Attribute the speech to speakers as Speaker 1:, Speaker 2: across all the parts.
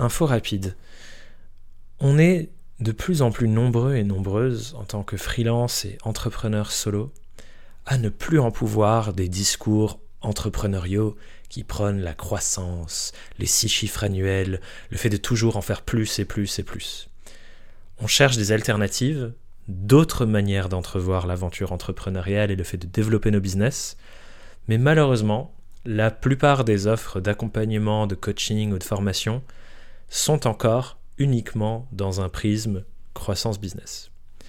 Speaker 1: info rapide. On est de plus en plus nombreux et nombreuses en tant que freelance et entrepreneurs solo à ne plus en pouvoir des discours entrepreneuriaux qui prônent la croissance, les 6 chiffres annuels, le fait de toujours en faire plus et plus et plus. On cherche des alternatives, d'autres manières d'entrevoir l'aventure entrepreneuriale et le fait de développer nos business, mais malheureusement, la plupart des offres d'accompagnement, de coaching ou de formation sont encore uniquement dans un prisme croissance business.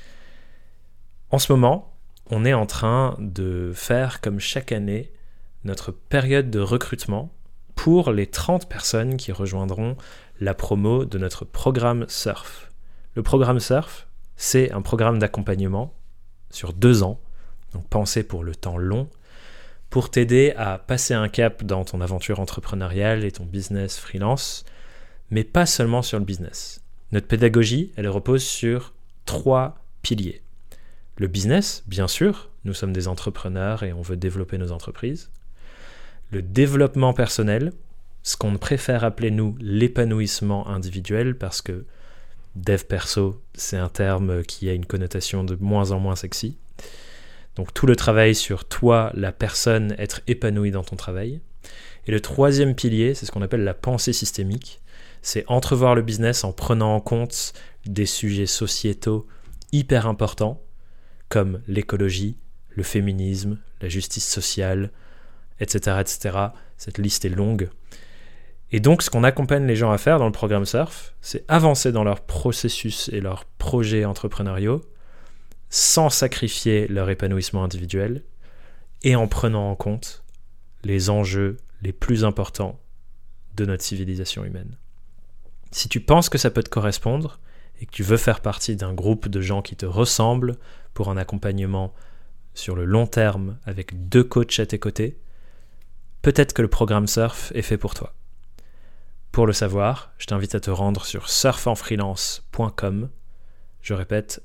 Speaker 1: En ce moment, on est en train de faire comme chaque année notre période de recrutement pour les 30 personnes qui rejoindront la promo de notre programme Surf. Le programme Surf, c'est un programme d'accompagnement sur 2 ans, donc pensé pour le temps long, pour t'aider à passer un cap dans ton aventure entrepreneuriale et ton business freelance, mais pas seulement sur le business. Notre pédagogie, elle repose sur 3 piliers. Le business, bien sûr, nous sommes des entrepreneurs et on veut développer nos entreprises. Le développement personnel, ce qu'on préfère appeler nous l'épanouissement individuel, parce que dev perso, c'est un terme qui a une connotation de moins en moins sexy. Donc tout le travail sur toi, la personne, être épanoui dans ton travail. Et le 3e pilier, c'est ce qu'on appelle la pensée systémique. C'est entrevoir le business en prenant en compte des sujets sociétaux hyper importants, comme l'écologie, le féminisme, la justice sociale, etc., etc. Cette liste est longue. Et donc, ce qu'on accompagne les gens à faire dans le programme Surf, c'est avancer dans leur processus et leurs projets entrepreneuriaux sans sacrifier leur épanouissement individuel et en prenant en compte les enjeux les plus importants de notre civilisation humaine. Si tu penses que ça peut te correspondre et que tu veux faire partie d'un groupe de gens qui te ressemblent pour un accompagnement sur le long terme avec 2 coachs à tes côtés, peut-être que le programme Surf est fait pour toi. Pour le savoir, je t'invite à te rendre sur surfenfreelance.com. Je répète,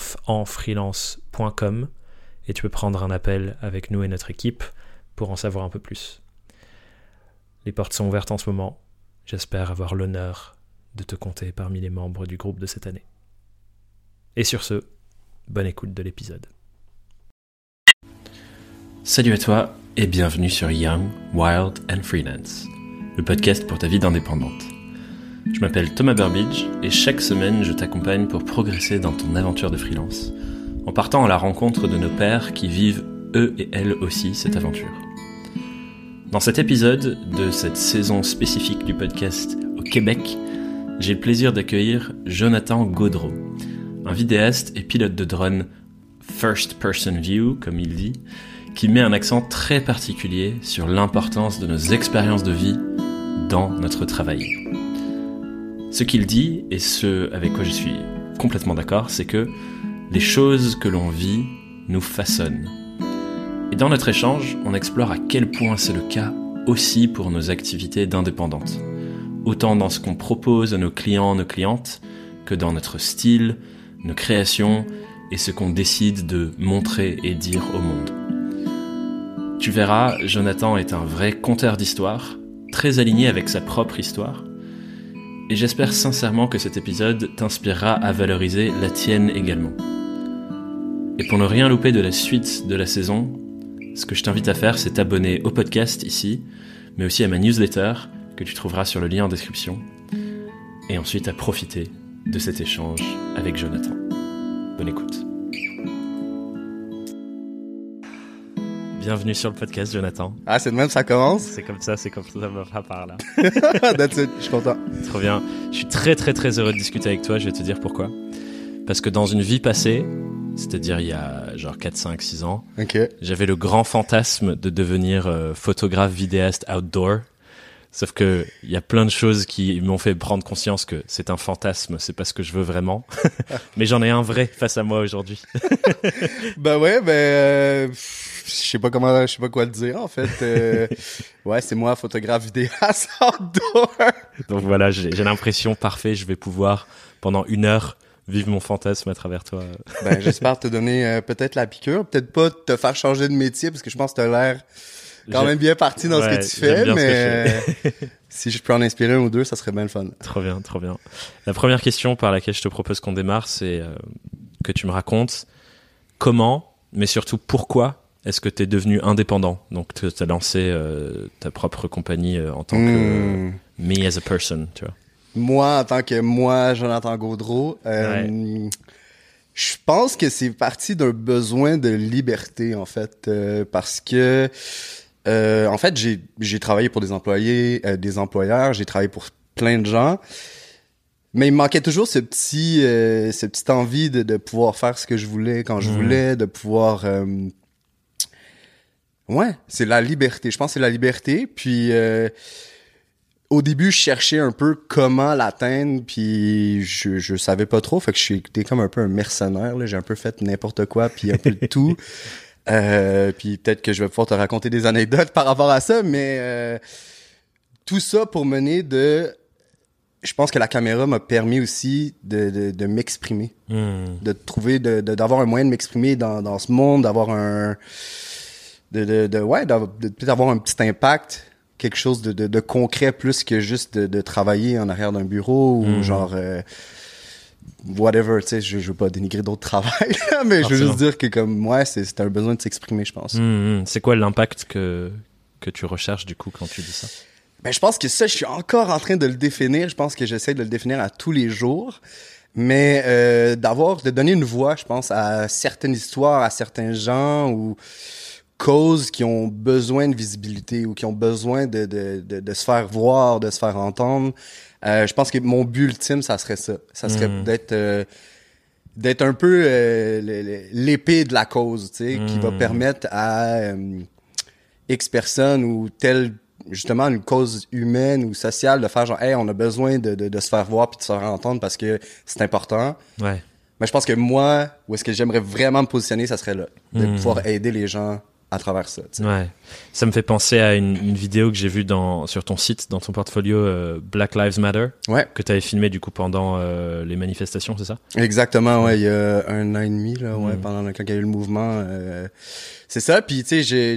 Speaker 1: surfenfreelance.com, et tu peux prendre un appel avec nous et notre équipe pour en savoir un peu plus. Les portes sont ouvertes en ce moment. J'espère avoir l'honneur de te compter parmi les membres du groupe de cette année. Et sur ce, bonne écoute de l'épisode. Salut à toi et bienvenue sur Young, Wild and Freelance, le podcast pour ta vie d'indépendante. Je m'appelle Thomas Burbidge et chaque semaine je t'accompagne pour progresser dans ton aventure de freelance, en partant à la rencontre de nos pairs qui vivent eux et elles aussi cette aventure. Dans cet épisode de cette saison spécifique du podcast au Québec, j'ai le plaisir d'accueillir Jonathan Gaudreau, un vidéaste et pilote de drone First Person View, comme il dit, qui met un accent très particulier sur l'importance de nos expériences de vie dans notre travail. Ce qu'il dit, et ce avec quoi je suis complètement d'accord, c'est que les choses que l'on vit nous façonnent. Et dans notre échange, on explore à quel point c'est le cas aussi pour nos activités d'indépendantes. Autant dans ce qu'on propose à nos clients, nos clientes, que dans notre style, nos créations et ce qu'on décide de montrer et dire au monde. Tu verras, Jonathan est un vrai conteur d'histoires, très aligné avec sa propre histoire, et j'espère sincèrement que cet épisode t'inspirera à valoriser la tienne également. Et pour ne rien louper de la suite de la saison, ce que je t'invite à faire, c'est t'abonner au podcast ici, mais aussi à ma newsletter, que tu trouveras sur le lien en description, et ensuite à profiter de cet échange avec Jonathan. Bonne écoute. Bienvenue sur le podcast, Jonathan.
Speaker 2: Ah, c'est de même, ça commence?
Speaker 1: C'est comme ça va par là.
Speaker 2: That's it, je suis content.
Speaker 1: Trop bien. Je suis très très très heureux de discuter avec toi, je vais te dire pourquoi. Parce que dans une vie passée, c'est-à-dire il y a genre 4, 5, 6 ans, j'avais le grand fantasme de devenir photographe, vidéaste outdoor. Sauf que il y a plein de choses qui m'ont fait prendre conscience que c'est un fantasme, c'est pas ce que je veux vraiment. Mais j'en ai un vrai face à moi aujourd'hui.
Speaker 2: Je sais pas quoi te dire en fait. Ouais, c'est moi, photographe vidéaste outdoor.
Speaker 1: Donc voilà, j'ai l'impression parfait, je vais pouvoir pendant 1 heure vivre mon fantasme à travers toi.
Speaker 2: J'espère te donner peut-être la piqûre, peut-être pas te faire changer de métier parce que je pense que t'as l'air quand même bien parti dans ce que tu fais, mais si je peux en inspirer un ou deux, ça serait bien le fun.
Speaker 1: Trop bien, trop bien. La première question par laquelle je te propose qu'on démarre, c'est que tu me racontes comment, mais surtout pourquoi est-ce que tu es devenu indépendant? Donc, tu as lancé ta propre compagnie en tant que me as a person, tu vois.
Speaker 2: Moi, en tant que moi, Jonathan Gaudreau, je pense que c'est parti d'un besoin de liberté, en fait, parce que, en fait, j'ai travaillé pour des employés, des employeurs, j'ai travaillé pour plein de gens, mais il me manquait toujours cette petite envie de pouvoir faire ce que je voulais quand je voulais, de pouvoir... Ouais, c'est la liberté. Je pense que c'est la liberté, puis... Au début, je cherchais un peu comment l'atteindre, puis je savais pas trop, fait que j'étais comme un peu un mercenaire, là. J'ai un peu fait n'importe quoi, puis un peu de tout. Puis peut-être que je vais pouvoir te raconter des anecdotes par rapport à ça, mais tout ça pour mener de... Je pense que la caméra m'a permis aussi de m'exprimer, de trouver, d'avoir un moyen de m'exprimer dans ce monde, d'avoir peut-être avoir un petit impact, quelque chose de concret plus que juste de travailler en arrière d'un bureau ou genre whatever, tu sais, je veux pas dénigrer d'autres travails, mais je veux juste dire que comme moi, c'est un besoin de s'exprimer, je pense.
Speaker 1: C'est quoi l'impact que tu recherches du coup quand tu dis ça?
Speaker 2: Ben je pense que ça, je suis encore en train de le définir. Je pense que j'essaie de le définir à tous les jours, mais de donner une voix, je pense, à certaines histoires, à certains gens ou causes qui ont besoin de visibilité ou qui ont besoin de se faire voir, de se faire entendre. Je pense que mon but ultime, ça serait ça. Ça serait d'être un peu l'épée de la cause, tu sais, qui va permettre à X personnes ou justement une cause humaine ou sociale de faire genre, hey, on a besoin de se faire voir puis de se faire entendre parce que c'est important.
Speaker 1: Ouais. Mais
Speaker 2: je pense que moi, où est-ce que j'aimerais vraiment me positionner, ça serait là, de pouvoir aider les gens à travers ça. T'sais.
Speaker 1: Ouais, ça me fait penser à une vidéo que j'ai vue sur ton site, dans ton portfolio Black Lives Matter, que tu avais filmé du coup pendant les manifestations, c'est ça?
Speaker 2: Exactement, ouais, il y a 1 an et demi là, pendant quand il y a eu le mouvement, c'est ça. Puis tu sais,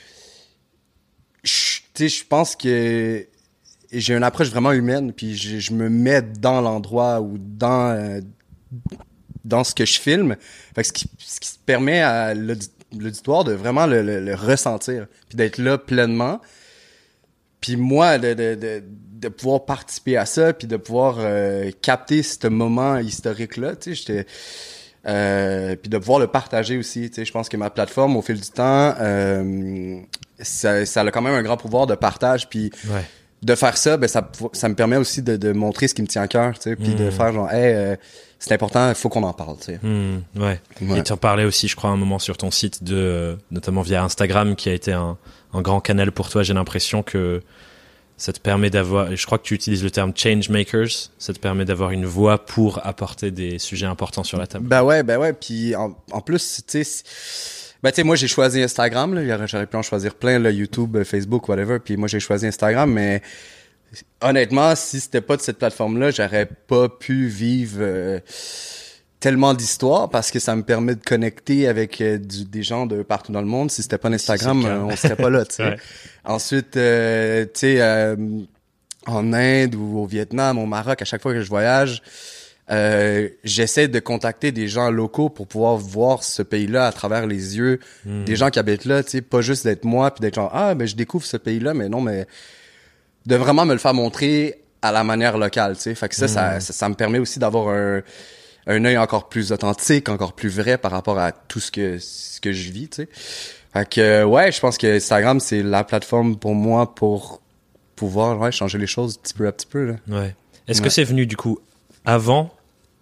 Speaker 2: je pense que j'ai une approche vraiment humaine, puis je me mets dans l'endroit ou dans ce que je filme, fait que ce qui permet à l'auditoire de vraiment le ressentir puis d'être là pleinement, puis moi de pouvoir participer à ça puis de pouvoir capter ce moment historique là, tu sais, puis de pouvoir le partager aussi, tu sais. Je pense que ma plateforme au fil du temps ça a quand même un grand pouvoir de partage, puis de faire ça, ben ça me permet aussi de montrer ce qui me tient à cœur, tu sais, puis de faire genre hey, c'est important, il faut qu'on en parle, tu sais.
Speaker 1: Ouais. Et tu en parlais aussi, je crois, à un moment sur ton site, notamment via Instagram, qui a été un grand canal pour toi. J'ai l'impression que ça te permet d'avoir, et je crois que tu utilises le terme change makers, ça te permet d'avoir une voix pour apporter des sujets importants sur la table.
Speaker 2: Ben ouais. Puis en plus, tu sais, moi j'ai choisi Instagram, là. J'aurais pu en choisir plein, là, YouTube, Facebook, whatever. Puis moi j'ai choisi Instagram, mais honnêtement, si c'était pas de cette plateforme-là, j'aurais pas pu vivre tellement d'histoires parce que ça me permet de connecter avec des gens de partout dans le monde. Si c'était pas Instagram, on serait pas là, tu sais. Ouais. Ensuite, tu sais, en Inde ou au Vietnam, au Maroc, à chaque fois que je voyage, j'essaie de contacter des gens locaux pour pouvoir voir ce pays-là à travers les yeux des gens qui habitent là, tu sais, pas juste d'être moi puis d'être genre ben je découvre ce pays-là, mais non, mais de vraiment me le faire montrer à la manière locale, tu sais. Fait que ça me permet aussi d'avoir un œil encore plus authentique, encore plus vrai par rapport à tout ce que je vis, tu sais. Fait que je pense que Instagram c'est la plateforme pour moi pour pouvoir changer les choses petit peu à petit peu là.
Speaker 1: Ouais. Est-ce que c'est venu du coup avant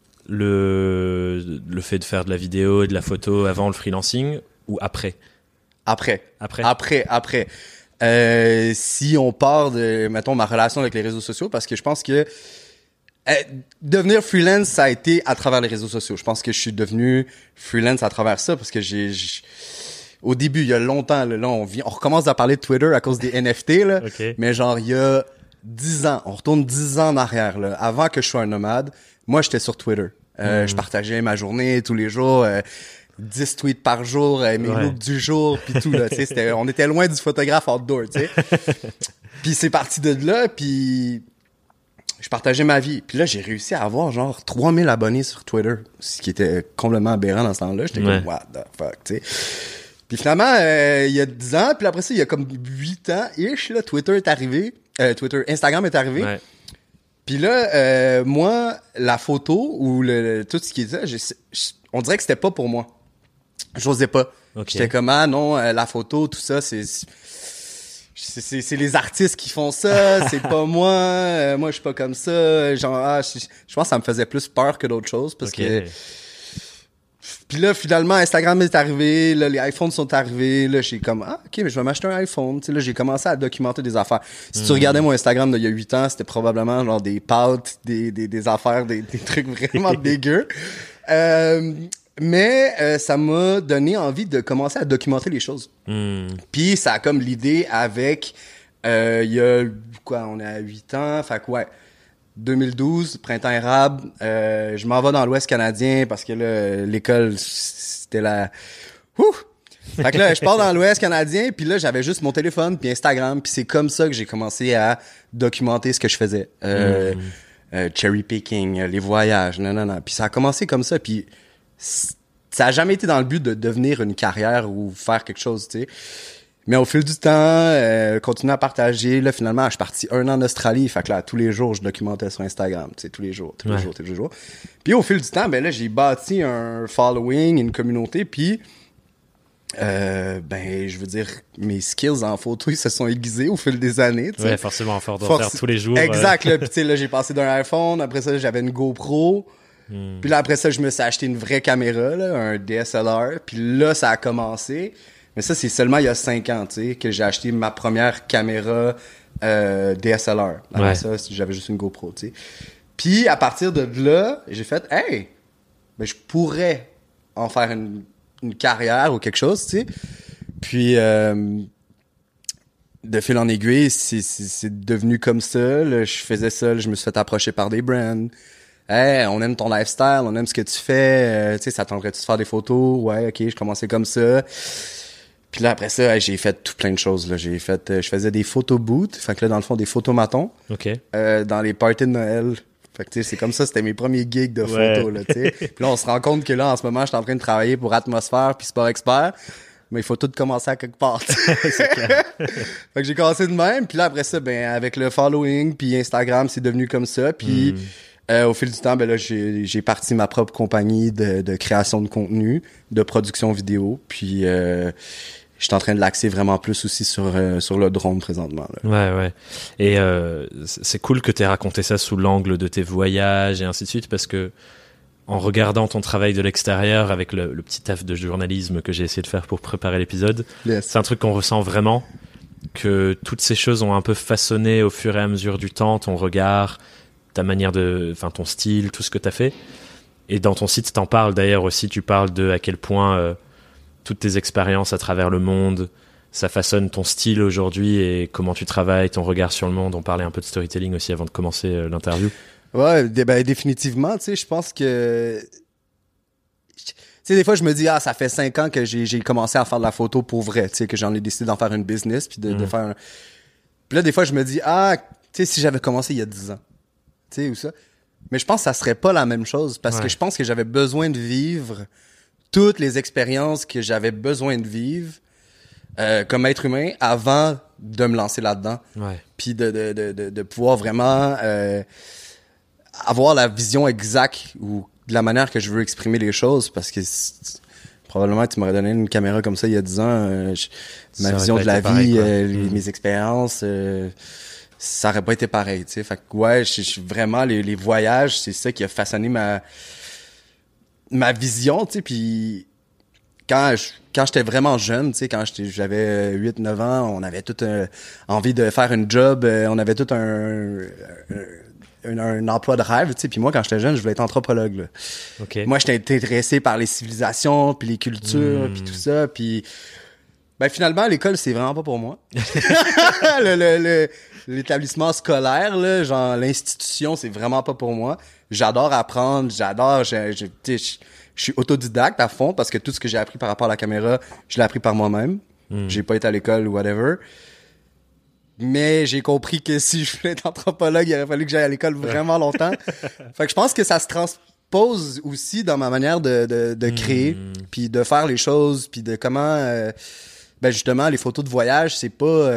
Speaker 1: le fait de faire de la vidéo et de la photo, avant le freelancing, ou après?
Speaker 2: Après. Si on part de, mettons, ma relation avec les réseaux sociaux, parce que je pense que devenir freelance, ça a été à travers les réseaux sociaux. Je pense que je suis devenu freelance à travers ça, parce que au début, il y a longtemps, là, on recommence à parler de Twitter à cause des NFT, là. Okay. Mais genre, il y a 10 ans, on retourne 10 ans en arrière, là, avant que je sois un nomade, moi, j'étais sur Twitter. Je partageais ma journée tous les jours, 10 tweets par jour, mes looks du jour, puis tout, là, tu sais, on était loin du photographe outdoor, tu sais. Puis c'est parti de là, puis je partageais ma vie. Puis là, j'ai réussi à avoir genre 3000 abonnés sur Twitter, ce qui était complètement aberrant dans ce temps-là. J'étais comme, what the fuck, tu sais. Puis finalement, il y a 10 ans, puis après ça, il y a comme 8 ans-ish, là, Twitter est arrivé. Instagram est arrivé.
Speaker 1: Ouais.
Speaker 2: Puis là, moi, la photo ou tout ce qui est ça, on dirait que c'était pas pour moi. J'osais pas.
Speaker 1: Okay.
Speaker 2: J'étais comme, ah non, la photo, tout ça, c'est les artistes qui font ça, c'est pas moi. Moi, je suis pas comme ça. Genre, je pense que ça me faisait plus peur que d'autres choses parce que... Puis là, finalement, Instagram est arrivé, là, les iPhones sont arrivés, là, j'ai comme, ok, mais je vais m'acheter un iPhone, tu sais, là, j'ai commencé à documenter des affaires. Si tu regardais mon Instagram d'il y a 8 ans, c'était probablement genre des pâtes, des affaires, des trucs vraiment dégueux. Mais ça m'a donné envie de commencer à documenter les choses. Puis ça a comme l'idée avec, il y a, quoi, on est à 8 ans, fait que ouais, 2012, printemps érable, je m'en vais dans l'Ouest canadien parce que là, l'école, c'était la... Fait que là, je pars dans l'Ouest canadien, puis là, j'avais juste mon téléphone, puis Instagram, puis c'est comme ça que j'ai commencé à documenter ce que je faisais. Cherry picking, les voyages, non. Puis ça a commencé comme ça, puis ça a jamais été dans le but de devenir une carrière ou faire quelque chose, tu sais. Mais au fil du temps, continuer à partager. Là, finalement, je suis parti 1 an en Australie. Fait que là, tous les jours, je documentais sur Instagram. Tu sais, tous les jours. Puis au fil du temps, ben là, j'ai bâti un following, une communauté. Puis, je veux dire, mes skills en photo, ils se sont aiguisés au fil des années.
Speaker 1: Ouais, forcément, à force d'en faire tous les jours.
Speaker 2: Exact. Là, puis tu sais, là, j'ai passé d'un iPhone. Après ça, j'avais une GoPro. Puis là, après ça, je me suis acheté une vraie caméra, là, un DSLR. Puis là, ça a commencé. Mais ça, c'est seulement il y a 5 ans, tu sais, que j'ai acheté ma première caméra DSLR. Avant ça, j'avais juste une GoPro, tu sais. Puis, à partir de là, j'ai fait, hey, ben, je pourrais en faire une carrière ou quelque chose, tu sais. Puis, de fil en aiguille, c'est devenu comme ça. Là, je faisais ça, là, je me suis fait approcher par des brands. Hey, on aime ton lifestyle, on aime ce que tu fais. Tu sais, ça tenterait-tu de faire des photos? Ouais, ok, je commençais comme ça. Puis là, après ça, j'ai fait tout plein de choses. Là. Je faisais des photo booths. Fait que là, dans le fond, des photomatons.
Speaker 1: OK.
Speaker 2: Dans les parties de Noël. Fait que, tu sais, c'est comme ça, c'était mes premiers gigs de photos, là, tu sais. Puis là, on se rend compte que là, en ce moment, je suis en train de travailler pour Atmosphère puis Sport Expert. Mais il faut tout commencer à quelque part. C'est clair. Fait que j'ai commencé de même. Puis là, après ça, ben, avec le following puis Instagram, c'est devenu comme ça. Puis au fil du temps, ben là, j'ai parti ma propre compagnie de création de contenu, de production vidéo. Puis je suis en train de l'axer vraiment plus aussi sur le drone présentement. Là.
Speaker 1: Ouais. Et c'est cool que tu aies raconté ça sous l'angle de tes voyages et ainsi de suite, parce que en regardant ton travail de l'extérieur avec le petit taf de journalisme que j'ai essayé de faire pour préparer l'épisode, c'est un truc qu'on ressent vraiment, que toutes ces choses ont un peu façonné au fur et à mesure du temps ton regard, ta manière ton style, tout ce que t'as fait. Et dans ton site, t'en parles d'ailleurs aussi, tu parles de à quel point toutes tes expériences à travers le monde, ça façonne ton style aujourd'hui et comment tu travailles, ton regard sur le monde. On parlait un peu de storytelling aussi avant de commencer l'interview.
Speaker 2: Ouais, définitivement, tu sais, je pense que... Tu sais, des fois, je me dis, ça fait 5 ans que j'ai commencé à faire de la photo pour vrai, tu sais, que j'en ai décidé d'en faire une business, puis de faire un... Puis là, des fois, je me dis, tu sais, si j'avais commencé il y a 10 ans, tu sais, ou ça. Mais je pense que ça serait pas la même chose, parce que je pense que j'avais besoin de vivre toutes les expériences que j'avais besoin de vivre comme être humain avant de me lancer là-dedans.
Speaker 1: Ouais.
Speaker 2: Puis de pouvoir vraiment avoir la vision exacte ou de la manière que je veux exprimer les choses, parce que probablement tu m'aurais donné une caméra comme ça il y a 10 ans, ma vision de la vie, mes expériences, ça aurait pas été pareil, tu sais. Fait que ouais, je vraiment les voyages, c'est ça qui a façonné ma vision, tu sais. Puis quand j'étais vraiment jeune, tu sais, quand j'avais 8-9 ans, on avait tout envie de faire une job, on avait tout un emploi de rêve, tu sais. Puis moi, quand j'étais jeune, je voulais être anthropologue, là.
Speaker 1: Okay.
Speaker 2: Moi, j'étais intéressé par les civilisations, puis les cultures, puis tout ça. Puis ben finalement, l'école, c'est vraiment pas pour moi. L'établissement scolaire, là, genre l'institution, c'est vraiment pas pour moi. J'adore apprendre, je suis autodidacte à fond, parce que tout ce que j'ai appris par rapport à la caméra, je l'ai appris par moi-même. J'ai pas été à l'école ou whatever. Mais j'ai compris que si je voulais être anthropologue, il aurait fallu que j'aille à l'école vraiment longtemps. Fait que je pense que ça se transpose aussi dans ma manière de créer, puis de faire les choses, puis de comment... ben justement, les photos de voyage, c'est pas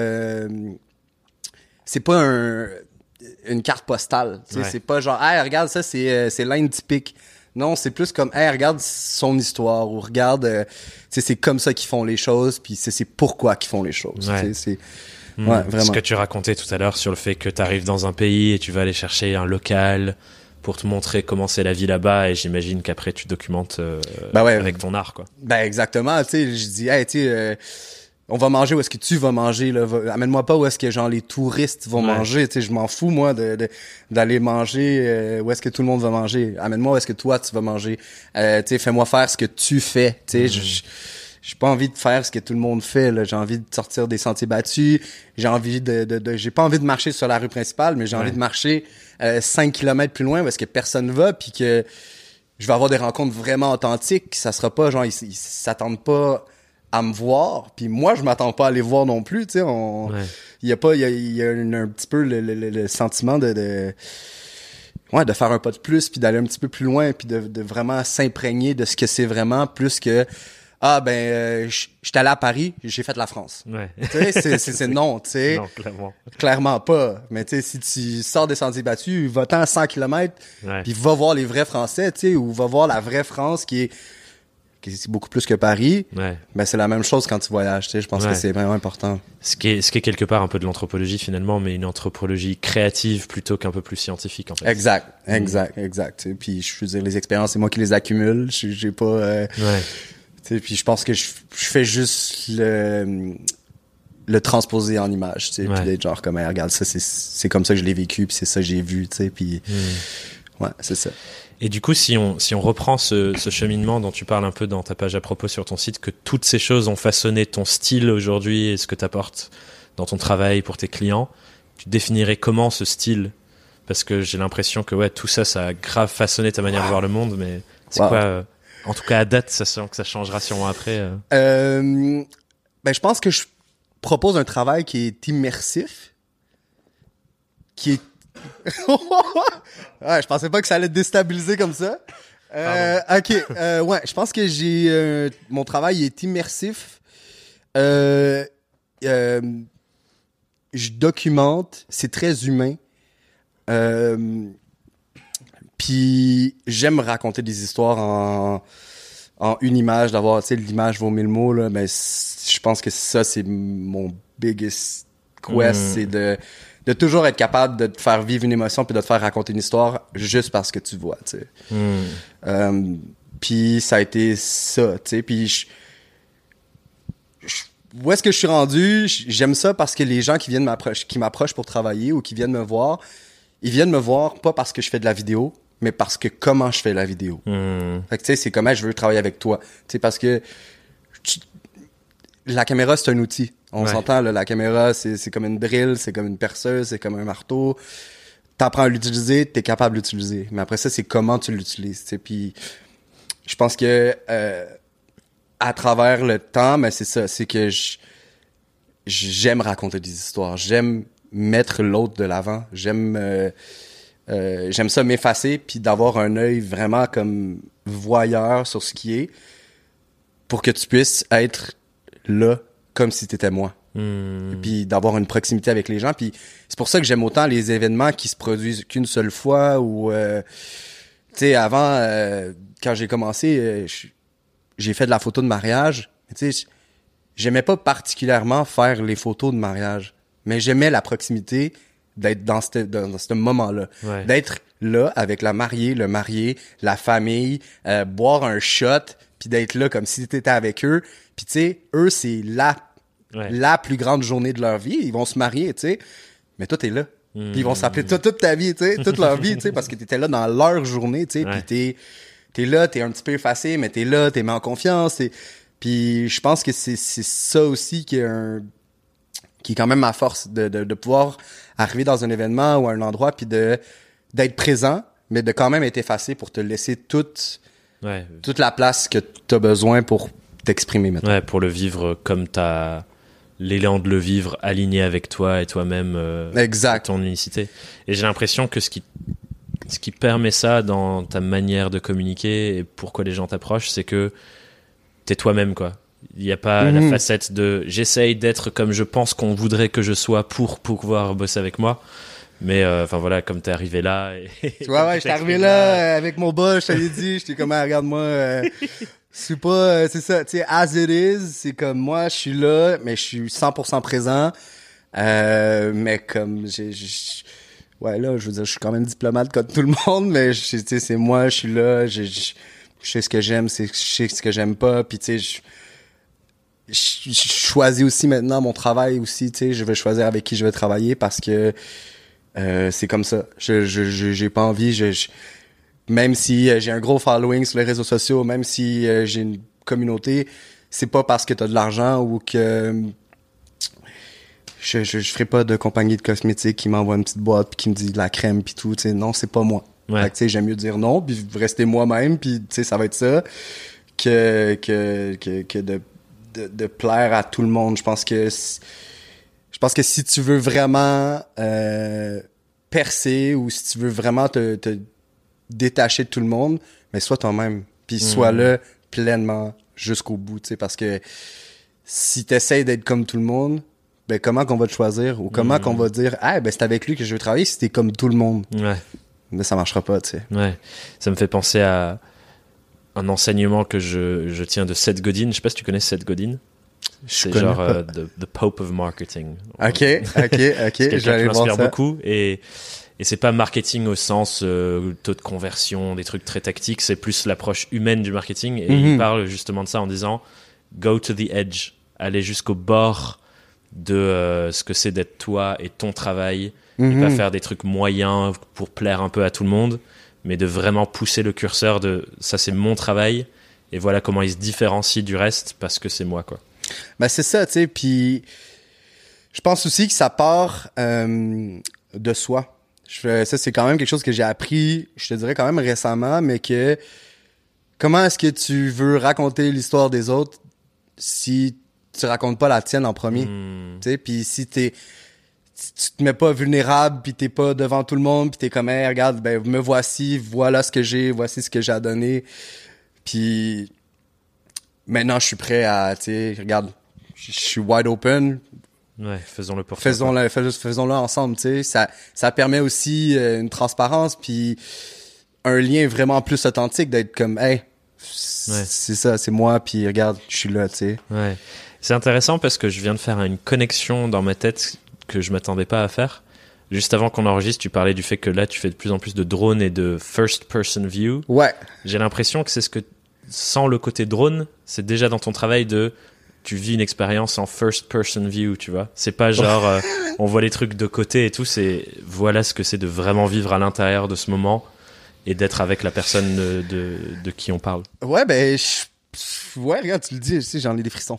Speaker 2: une carte postale. Ouais. C'est pas genre, hey, regarde, ça, c'est l'Inde typique. Non, c'est plus comme, hey, regarde son histoire, ou regarde, c'est comme ça qu'ils font les choses, puis c'est pourquoi qu'ils font les choses. Ouais. C'est ouais, vraiment.
Speaker 1: Ce que tu racontais tout à l'heure sur le fait que tu arrives dans un pays et tu vas aller chercher un local pour te montrer comment c'est la vie là-bas, et j'imagine qu'après tu documentes avec ton art, quoi.
Speaker 2: Ben exactement, tu sais, je dis, hey, tu sais, on va manger où est-ce que tu vas manger, là. Amène-moi pas où est-ce que genre les touristes vont manger, tu sais, je m'en fous, moi, d'aller manger où est-ce que tout le monde va manger. Amène-moi où est-ce que toi tu vas manger. Tu sais, fais-moi faire ce que tu fais, tu sais, j'ai pas envie de faire ce que tout le monde fait, là. J'ai envie de sortir des sentiers battus. J'ai envie j'ai pas envie de marcher sur la rue principale, mais j'ai envie de marcher 5 kilomètres plus loin parce que personne va, puis que je vais avoir des rencontres vraiment authentiques. Ça sera pas genre, ils s'attendent pas à me voir, puis moi, je m'attends pas à les voir non plus, tu sais. Il y a un petit peu le sentiment de faire un pas de plus, puis d'aller un petit peu plus loin, puis de vraiment s'imprégner de ce que c'est vraiment, plus que j'étais allé à Paris, j'ai fait la France. Ouais. Tu sais, c'est non, tu sais.
Speaker 1: Non, clairement.
Speaker 2: Clairement pas. Mais tu sais, si tu sors des sentiers battus, va-t'en à 100 km, puis va voir les vrais Français, tu sais, ou va voir la vraie France qui est beaucoup plus que Paris. Ouais. Mais c'est la même chose quand tu voyages, tu sais. Je pense que c'est vraiment important.
Speaker 1: Ce qui est quelque part un peu de l'anthropologie finalement, mais une anthropologie créative plutôt qu'un peu plus scientifique, en fait.
Speaker 2: Exact. Tu sais, puis je veux dire, les expériences, c'est moi qui les accumule. J'ai pas... T'sais, puis je pense que je fais juste le transposer en image, tu sais, puis d'être genre comme, hey, regarde, ça c'est comme ça que je l'ai vécu, puis c'est ça que j'ai vu, tu sais, puis ouais, c'est ça.
Speaker 1: Et du coup, si on reprend ce cheminement dont tu parles un peu dans ta page à propos sur ton site, que toutes ces choses ont façonné ton style aujourd'hui et ce que tu apportes dans ton travail pour tes clients, tu définirais comment ce style? Parce que j'ai l'impression que tout ça a grave façonné ta manière de voir le monde, mais c'est quoi en tout cas, à date, ça sent que ça changera sûrement après.
Speaker 2: Ben, je pense que je propose un travail qui est immersif, qui est... ouais, je pensais pas que ça allait te déstabiliser comme ça. Ok, je pense que mon travail est immersif. Je documente, c'est très humain. Puis j'aime raconter des histoires en une image, d'avoir, tu sais, l'image vaut 1000 mots, là, mais je pense que ça, c'est mon biggest quest, c'est de toujours être capable de te faire vivre une émotion puis de te faire raconter une histoire juste parce que tu vois, tu sais. Puis ça a été ça, tu sais, puis où est-ce que je suis rendu? J'aime ça parce que les gens qui m'approchent pour travailler ou qui viennent me voir, ils viennent me voir pas parce que je fais de la vidéo, mais parce que comment je fais la vidéo. Fait que tu sais, c'est comment je veux travailler avec toi. Tu sais, parce que la caméra, c'est un outil. On s'entend, là, la caméra, c'est comme une drill, c'est comme une perceuse, c'est comme un marteau. T'apprends à l'utiliser, t'es capable de l'utiliser. Mais après ça, c'est comment tu l'utilises. Tu sais, puis je pense que à travers le temps, mais c'est ça, c'est que j'aime raconter des histoires. J'aime mettre l'autre de l'avant. J'aime ça m'effacer puis d'avoir un œil vraiment comme voyeur sur ce qui est pour que tu puisses être là comme si t'étais moi. Puis d'avoir une proximité avec les gens. Puis c'est pour ça que j'aime autant les événements qui se produisent qu'une seule fois ou tu sais, avant quand j'ai commencé j'ai fait de la photo de mariage. Tu sais, j'aimais pas particulièrement faire les photos de mariage, mais j'aimais la proximité d'être dans ce moment-là. Ouais. D'être là avec la mariée, le marié, la famille, boire un shot, puis d'être là comme si t'étais avec eux. Puis tu sais, eux, c'est la plus grande journée de leur vie. Ils vont se marier, tu sais. Mais toi, t'es là. Puis ils vont s'appeler toute ta vie, tu sais, toute leur vie, tu sais, parce que t'étais là dans leur journée, tu sais. Puis t'es là, t'es un petit peu effacé, mais t'es là, t'es mis en confiance. Puis je pense que c'est ça aussi qui est quand même ma force, de pouvoir arriver dans un événement ou à un endroit puis d'être présent, mais de quand même être effacé pour te laisser toute la place que t'as besoin pour t'exprimer maintenant.
Speaker 1: Ouais, pour le vivre comme t'as l'élan de le vivre aligné avec toi et toi-même,
Speaker 2: Exact.
Speaker 1: ton unicité. Et j'ai l'impression que ce qui permet ça dans ta manière de communiquer et pourquoi les gens t'approchent, c'est que t'es toi-même, quoi. Il n'y a pas la facette de j'essaye d'être comme je pense qu'on voudrait que je sois pour pouvoir bosser avec moi. Mais enfin voilà, comme t'es arrivé là.
Speaker 2: Tu vois, ouais, j'étais arrivé là avec mon bas, je t'avais dit, j'étais comme, regarde-moi, c'est pas, c'est ça, tu sais, as it is, c'est comme moi, je suis là, mais je suis 100% présent. Mais comme, ouais, là, je veux dire, je suis quand même diplomate comme tout le monde, mais tu sais, c'est moi, je suis là, je sais ce que j'aime, je sais ce que j'aime pas, puis tu sais, je choisis aussi maintenant mon travail aussi, tu sais, je vais choisir avec qui je vais travailler parce que c'est comme ça. J'ai pas envie, même si j'ai un gros following sur les réseaux sociaux, même si j'ai une communauté, c'est pas parce que t'as de l'argent ou que je ferai pas de compagnie de cosmétiques qui m'envoie une petite boîte puis qui me dit de la crème puis tout, tu sais, non, c'est pas moi.
Speaker 1: Ouais.
Speaker 2: Fait que tu sais, j'aime mieux dire non puis rester moi-même puis tu sais, ça va être ça que de plaire à tout le monde. Je pense que si tu veux vraiment percer ou si tu veux vraiment te détacher de tout le monde, mais sois toi-même. Puis sois là pleinement jusqu'au bout, tu sais, parce que si t'essayes d'être comme tout le monde, ben comment qu'on va te choisir ou comment qu'on va dire ben c'est avec lui que je veux travailler si t'es comme tout le monde.
Speaker 1: Ouais.
Speaker 2: Mais ça marchera pas, tu sais.
Speaker 1: Ouais. Ça me fait penser à un enseignement que je tiens de Seth Godin. Je sais pas si tu connais Seth Godin. C'est genre the Pope of Marketing.
Speaker 2: Ok.
Speaker 1: C'est quelqu'un qui
Speaker 2: J'allais voir
Speaker 1: m'inspire
Speaker 2: ça.
Speaker 1: beaucoup et c'est pas marketing au sens taux de conversion, des trucs très tactiques, c'est plus l'approche humaine du marketing et il parle justement de ça en disant go to the edge, aller jusqu'au bord de ce que c'est d'être toi et ton travail et pas faire des trucs moyens pour plaire un peu à tout le monde, mais de vraiment pousser le curseur de ça c'est mon travail et voilà comment il se différencie du reste parce que c'est moi, quoi.
Speaker 2: Ben c'est ça, tu sais, puis je pense aussi que ça part de soi. Ça, c'est quand même quelque chose que j'ai appris, je te dirais quand même récemment, mais que comment est-ce que tu veux raconter l'histoire des autres si tu racontes pas la tienne en premier? Tu sais, puis si tu te mets pas vulnérable, puis t'es pas devant tout le monde, puis t'es comme hey, regarde, ben me voici, voilà ce que j'ai, voici ce que j'ai à donner. Puis maintenant je suis prêt à, tu sais, regarde, je suis wide open.
Speaker 1: Ouais, faisons-le pour
Speaker 2: faisons-le ensemble, tu sais. Ça permet aussi une transparence puis un lien vraiment plus authentique d'être comme hey, c'est ça, c'est moi puis regarde, je suis là, tu sais.
Speaker 1: Ouais. C'est intéressant parce que je viens de faire une connexion dans ma tête que je m'attendais pas à faire. Juste avant qu'on enregistre, tu parlais du fait que là tu fais de plus en plus de drones et de first person view.
Speaker 2: Ouais.
Speaker 1: J'ai l'impression que c'est ce que sans le côté drone, c'est déjà dans ton travail de tu vis une expérience en first person view, tu vois. C'est pas genre on voit les trucs de côté et tout, c'est voilà ce que c'est de vraiment vivre à l'intérieur de ce moment et d'être avec la personne de qui on parle.
Speaker 2: Ouais, ben ouais, regarde, tu le dis, tu sais, j'en ai des frissons.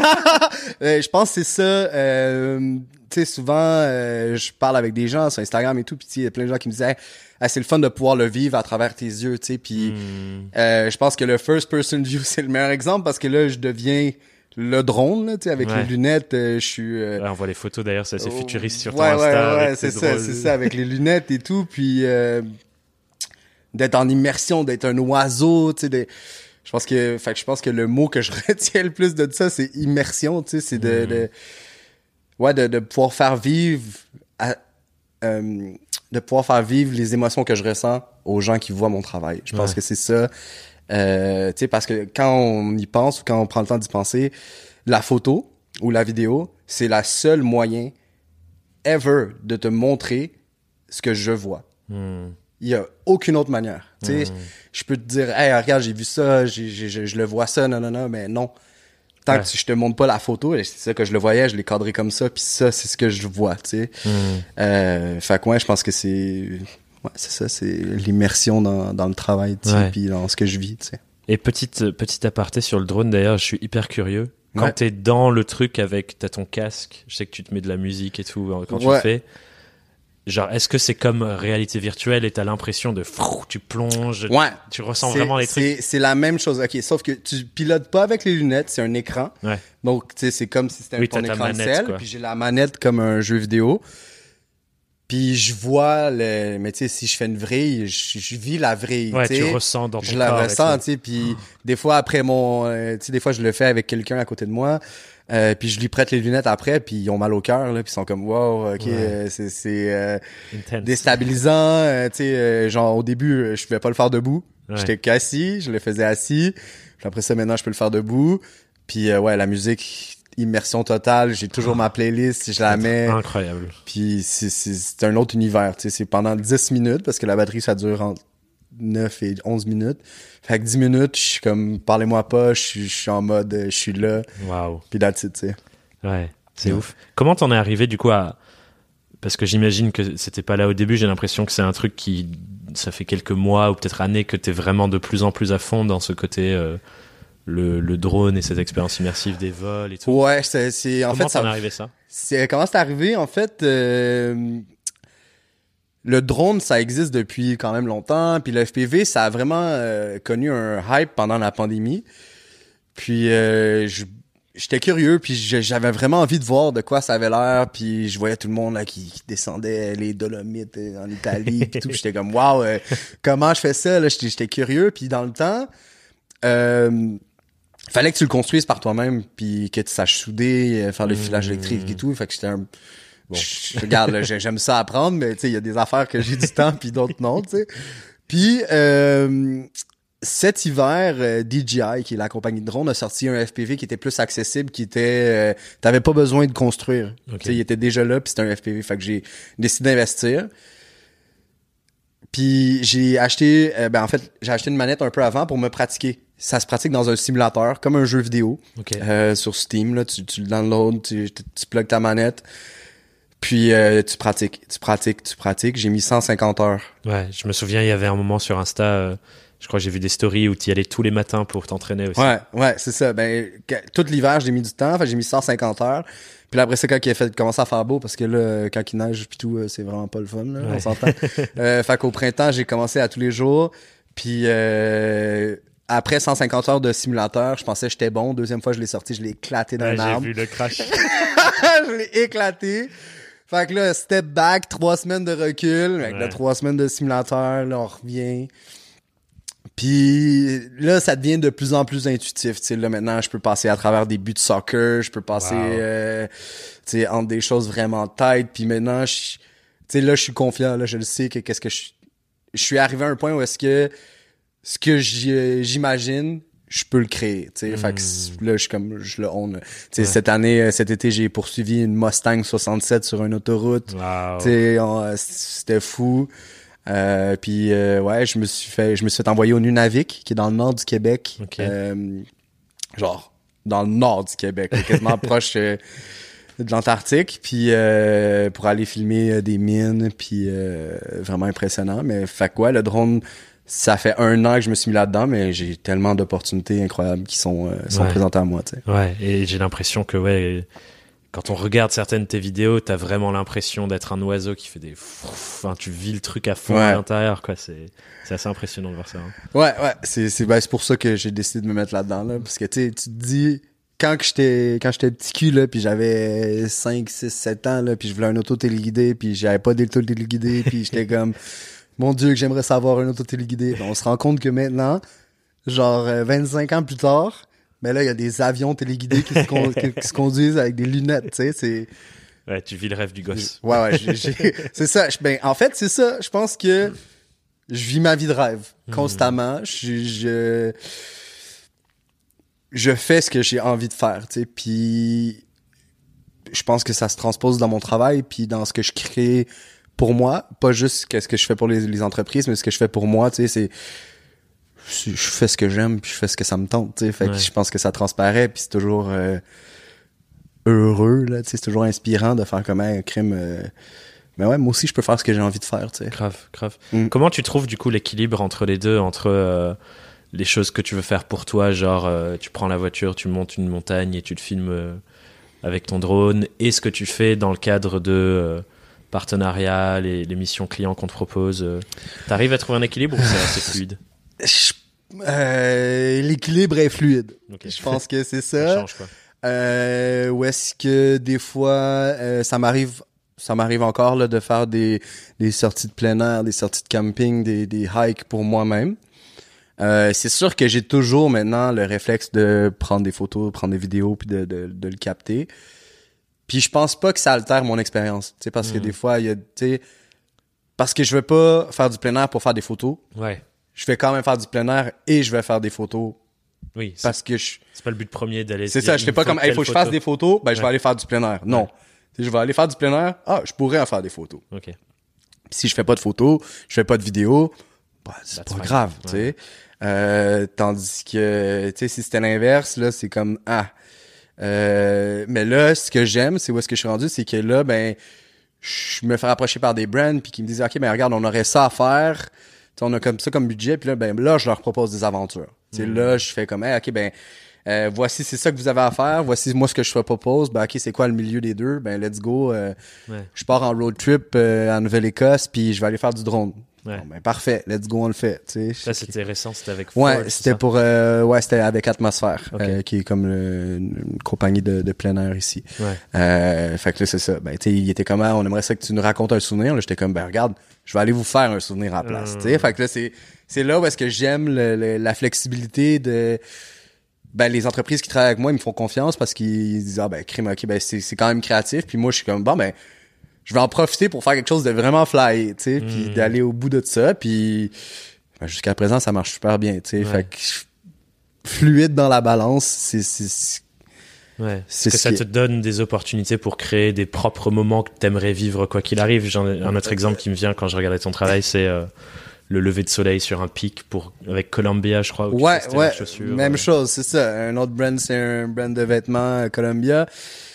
Speaker 2: Je pense que c'est ça. Tu sais, souvent, je parle avec des gens sur Instagram et tout, puis il y a plein de gens qui me disaient hey, c'est le fun de pouvoir le vivre à travers tes yeux, tu sais. Puis je pense que le first person view, c'est le meilleur exemple parce que là, je deviens le drone, là, tu sais, avec les lunettes, je suis...
Speaker 1: Là, on voit les photos d'ailleurs, c'est assez futuriste sur ton
Speaker 2: ouais,
Speaker 1: Insta.
Speaker 2: Ouais, c'est ça, avec les lunettes et tout, puis d'être en immersion, d'être un oiseau, tu sais, je pense que le mot que je retiens le plus de ça, c'est immersion, tu sais, c'est de pouvoir faire vivre de pouvoir faire vivre les émotions que je ressens aux gens qui voient mon travail. Je pense que c'est ça. Tu sais, parce que quand on y pense ou quand on prend le temps d'y penser, la photo ou la vidéo, c'est la seule moyen ever de te montrer ce que je vois. Il y a aucune autre manière. Tu sais, je peux te dire, hey, regarde, j'ai vu ça, je le vois ça, non, mais non. Tant que je te montre pas la photo, c'est ça que je le voyais, je l'ai cadré comme ça, puis ça, c'est ce que je vois, tu sais. Fait que ouais, je pense que c'est ça, c'est l'immersion dans le travail, tu sais, puis dans ce que je vis, tu sais.
Speaker 1: Et petit aparté sur le drone, d'ailleurs, je suis hyper curieux. Quand t'es dans le truc t'as ton casque, je sais que tu te mets de la musique et tout quand tu le fais. Genre, est-ce que c'est comme réalité virtuelle et t'as l'impression de tu plonges,
Speaker 2: Ouais.
Speaker 1: tu ressens vraiment les trucs?
Speaker 2: C'est la même chose. OK, sauf que tu pilotes pas avec les lunettes, c'est un écran.
Speaker 1: Ouais.
Speaker 2: Donc, tu sais, c'est comme si c'était ton
Speaker 1: t'as ta
Speaker 2: écran de
Speaker 1: manette,
Speaker 2: sel,
Speaker 1: quoi.
Speaker 2: puis j'ai la manette comme un jeu vidéo. Puis je vois mais tu sais, si je fais une vrille, je vis la vrille,
Speaker 1: Ouais,
Speaker 2: tu sais.
Speaker 1: tu ressens dans ton
Speaker 2: Je la
Speaker 1: corps et
Speaker 2: ressens,
Speaker 1: tout.
Speaker 2: tu sais, puis des fois après tu sais, des fois je le fais avec quelqu'un à côté de moi. Puis je lui prête les lunettes après, puis ils ont mal au cœur, là, puis ils sont comme wow, ok,
Speaker 1: Ouais.
Speaker 2: c'est
Speaker 1: Intense.
Speaker 2: déstabilisant, tu sais, genre au début je pouvais pas le faire debout,
Speaker 1: Ouais.
Speaker 2: j'étais qu'assis, je le faisais assis, puis après ça maintenant je peux le faire debout, puis ouais la musique immersion totale, j'ai toujours ma playlist, je la mets,
Speaker 1: Incroyable.
Speaker 2: puis c'est un autre univers, tu sais, c'est pendant 10 minutes parce que la batterie ça dure entre 9 et 11 minutes. Fait que 10 minutes, je suis comme, parlez-moi pas, je suis en mode, je suis là.
Speaker 1: Waouh.
Speaker 2: Puis that's it, tu sais.
Speaker 1: Ouais, c'est
Speaker 2: Ouais.
Speaker 1: ouf. Comment t'en es arrivé du coup à... Parce que j'imagine que c'était pas là au début, j'ai l'impression que c'est un truc qui... Ça fait quelques mois ou peut-être années que t'es vraiment de plus en plus à fond dans ce côté... le drone et cette expérience immersive des vols et tout.
Speaker 2: Ouais, en
Speaker 1: Comment
Speaker 2: fait,
Speaker 1: t'en es arrivé ça?
Speaker 2: comment c'est arrivé, en fait, le drone, ça existe depuis quand même longtemps, puis le FPV, ça a vraiment connu un hype pendant la pandémie. Puis j'étais curieux, puis j'avais vraiment envie de voir de quoi ça avait l'air, puis je voyais tout le monde là qui descendait les Dolomites en Italie, puis tout, puis j'étais comme wow, comment je fais ça là, j'étais curieux, puis dans le temps fallait que tu le construises par toi-même, puis que tu saches souder, faire le filage électrique et tout, fait que j'étais un bon. Regarde, là, j'aime ça apprendre, mais tu sais, il y a des affaires que j'ai du temps puis d'autres non, tu sais. Puis cet hiver, DJI, qui est la compagnie de drone, a sorti un FPV qui était plus accessible, qui était t'avais pas besoin de construire.
Speaker 1: Okay.
Speaker 2: Tu sais, il était déjà là, puis c'était un FPV, fait que j'ai décidé d'investir. Puis j'ai acheté en fait, j'ai acheté une manette un peu avant pour me pratiquer. Ça se pratique dans un simulateur, comme un jeu vidéo.
Speaker 1: Okay.
Speaker 2: Sur Steam, là, tu le downloads, tu plugues ta manette. Puis tu pratiques. J'ai mis 150 heures.
Speaker 1: Ouais, je me souviens, il y avait un moment sur Insta, je crois que j'ai vu des stories où tu y allais tous les matins pour t'entraîner aussi.
Speaker 2: Ouais, c'est ça. Ben, tout l'hiver, j'ai mis du temps. Fait, j'ai mis 150 heures. Puis là, après ça, quand il a fait commencer à faire beau, parce que là, quand il neige puis tout, c'est vraiment pas le fun, là, on s'entend. Fait qu'au printemps, j'ai commencé à tous les jours. Puis après 150 heures de simulateur, je pensais que j'étais bon. Deuxième fois, je l'ai sorti, je l'ai éclaté dans l'arbre.
Speaker 1: J'ai vu le crash.
Speaker 2: Je l'ai éclaté. Fait que là, step back, 3 semaines de recul. Avec là, 3 semaines de simulateur, là, on revient. Puis là, ça devient de plus en plus intuitif. Tu sais, là, maintenant, je peux passer à travers des buts de soccer. Je peux passer, tu sais, entre des choses vraiment têtes. Puis maintenant, tu sais, là, je suis confiant. Là, je le sais que je suis arrivé à un point où est-ce que ce que j'imagine, je peux le créer, tu sais. Fait que là, je le own. Tu sais, cet été, j'ai poursuivi une Mustang 67 sur une autoroute.
Speaker 1: Wow.
Speaker 2: Tu sais, c'était fou. Puis ouais, je me suis fait envoyer au Nunavik, qui est dans le nord du Québec.
Speaker 1: Okay.
Speaker 2: Genre, dans le nord du Québec, quasiment proche de l'Antarctique, puis pour aller filmer des mines, puis vraiment impressionnant. Mais fait quoi, le drone... Ça fait 1 an que je me suis mis là-dedans, mais j'ai tellement d'opportunités incroyables qui sont présentées à moi, tu sais.
Speaker 1: Ouais, et j'ai l'impression que, quand on regarde certaines de tes vidéos, t'as vraiment l'impression d'être un oiseau qui fait des... Enfin, tu vis le truc à fond à l'intérieur, quoi. C'est assez impressionnant de voir ça. Hein.
Speaker 2: Ouais, c'est pour ça que j'ai décidé de me mettre là-dedans, là. Parce que, tu sais, tu te dis... Quand j'étais petit cul, là, puis j'avais 5, 6, 7 ans, là, puis je voulais un auto téléguidé, puis j'avais pas d'auto téléguidé, puis j'étais comme... Mon Dieu, que j'aimerais savoir un auto téléguidé. On se rend compte que maintenant, genre 25 ans plus tard, mais là, il y a des avions téléguidés qui se conduisent avec des lunettes, tu sais, c'est...
Speaker 1: Ouais, tu vis le rêve du gosse.
Speaker 2: Ouais, c'est ça. En fait, c'est ça. Je pense que je vis ma vie de rêve constamment. Je fais ce que j'ai envie de faire, tu sais, puis je pense que ça se transpose dans mon travail, puis dans ce que je crée pour moi, pas juste ce que je fais pour les entreprises, mais ce que je fais pour moi, tu sais, je fais ce que j'aime, puis je fais ce que ça me tente, tu sais, fait que je pense que ça transparaît, puis c'est toujours heureux, là, tu sais, c'est toujours inspirant de faire comme un crime. Mais ouais, moi aussi, je peux faire ce que j'ai envie de faire, tu sais.
Speaker 1: Grave. Comment tu trouves, du coup, l'équilibre entre les deux, entre les choses que tu veux faire pour toi, genre, tu prends la voiture, tu montes une montagne et tu te filmes avec ton drone, et ce que tu fais dans le cadre de... partenariats, les missions clients qu'on te propose. T'arrives à trouver un équilibre ou c'est assez fluide?
Speaker 2: L'équilibre est fluide.
Speaker 1: Okay.
Speaker 2: Je pense que c'est
Speaker 1: Ça
Speaker 2: ça.
Speaker 1: change, quoi.
Speaker 2: Où est-ce que des fois, ça m'arrive encore là, de faire des sorties de plein air, des sorties de camping, des hikes pour moi-même. C'est sûr que j'ai toujours maintenant le réflexe de prendre des photos, prendre des vidéos puis de le capter. Puis je pense pas que ça altère mon expérience, tu sais, parce que des fois il y a, tu sais, parce que je veux pas faire du plein air pour faire des photos.
Speaker 1: Ouais.
Speaker 2: Je vais quand même faire du plein air et je vais faire des photos.
Speaker 1: Oui.
Speaker 2: Parce que
Speaker 1: c'est pas le but premier d'aller.
Speaker 2: C'est ça, je fais pas comme, il faut que je fasse des photos, ben je vais aller faire du plein air. Non.
Speaker 1: Ouais.
Speaker 2: Je vais aller faire du plein air. Ah, je pourrais en faire des photos.
Speaker 1: Ok.
Speaker 2: Puis si je fais pas de photos, je fais pas de vidéos, bah, c'est pas grave, tu sais. Tandis que, tu sais, si c'était l'inverse, là, c'est comme, mais là, ce que j'aime, c'est où est-ce que je suis rendu, c'est que là, ben, je me fais rapprocher par des brands puis qui me disent, OK, ben, regarde, on aurait ça à faire. T'sais, on a comme ça comme budget, puis là, ben, là, je leur propose des aventures. Tu sais, là, je fais comme, hey, OK, ben, voici, c'est ça que vous avez à faire. Voici, moi, ce que je te propose. Ben, OK, c'est quoi le milieu des deux? Ben, let's go. Je pars en road trip en Nouvelle-Écosse, puis je vais aller faire du drone.
Speaker 1: Ouais.
Speaker 2: Bon, ben, parfait. Let's go, on le fait. Tu sais.
Speaker 1: Ça, c'était récent, c'était avec
Speaker 2: Ouais,
Speaker 1: Ford,
Speaker 2: c'était pour, c'était avec Atmosphère, qui est comme une compagnie de plein air ici.
Speaker 1: Ouais.
Speaker 2: Fait que là, c'est ça. Ben, tu sais, il était comme, on aimerait ça que tu nous racontes un souvenir. Là, j'étais comme, ben, regarde, je vais aller vous faire un souvenir à la place. Tu sais, fait que là, c'est là où est-ce que j'aime la flexibilité de, ben, les entreprises qui travaillent avec moi, ils me font confiance parce qu'ils disent, ben, crime, ok, ben, c'est quand même créatif. Puis moi, je suis comme, bon, ben, je vais en profiter pour faire quelque chose de vraiment fly, tu sais, puis d'aller au bout de ça, puis ben, jusqu'à présent ça marche super bien, tu sais, fait que fluide dans la balance,
Speaker 1: c'est que ça te donne des opportunités pour créer des propres moments que t'aimerais vivre quoi qu'il arrive. J'en ai un autre exemple qui me vient quand je regardais ton travail, c'est le lever de soleil sur un pic avec Columbia, je crois.
Speaker 2: Ouais, même chose, c'est ça. Un autre brand, c'est un brand de vêtements Columbia.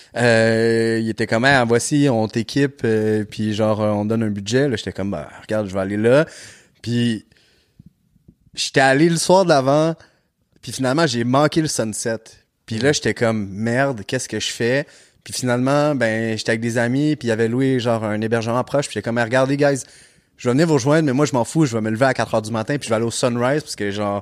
Speaker 2: Il était comme, voici, on t'équipe, puis genre, on donne un budget. Là, j'étais comme, bah, regarde, je vais aller là. Puis, j'étais allé le soir de l'avant, puis finalement, j'ai manqué le sunset. Puis là, j'étais comme, merde, qu'est-ce que je fais? Puis finalement, ben, j'étais avec des amis, puis ils avaient loué genre un hébergement proche, puis j'étais comme, regardez, guys, je vais venir vous rejoindre, mais moi, je m'en fous, je vais me lever à 4 heures du matin, puis je vais aller au sunrise, parce que genre,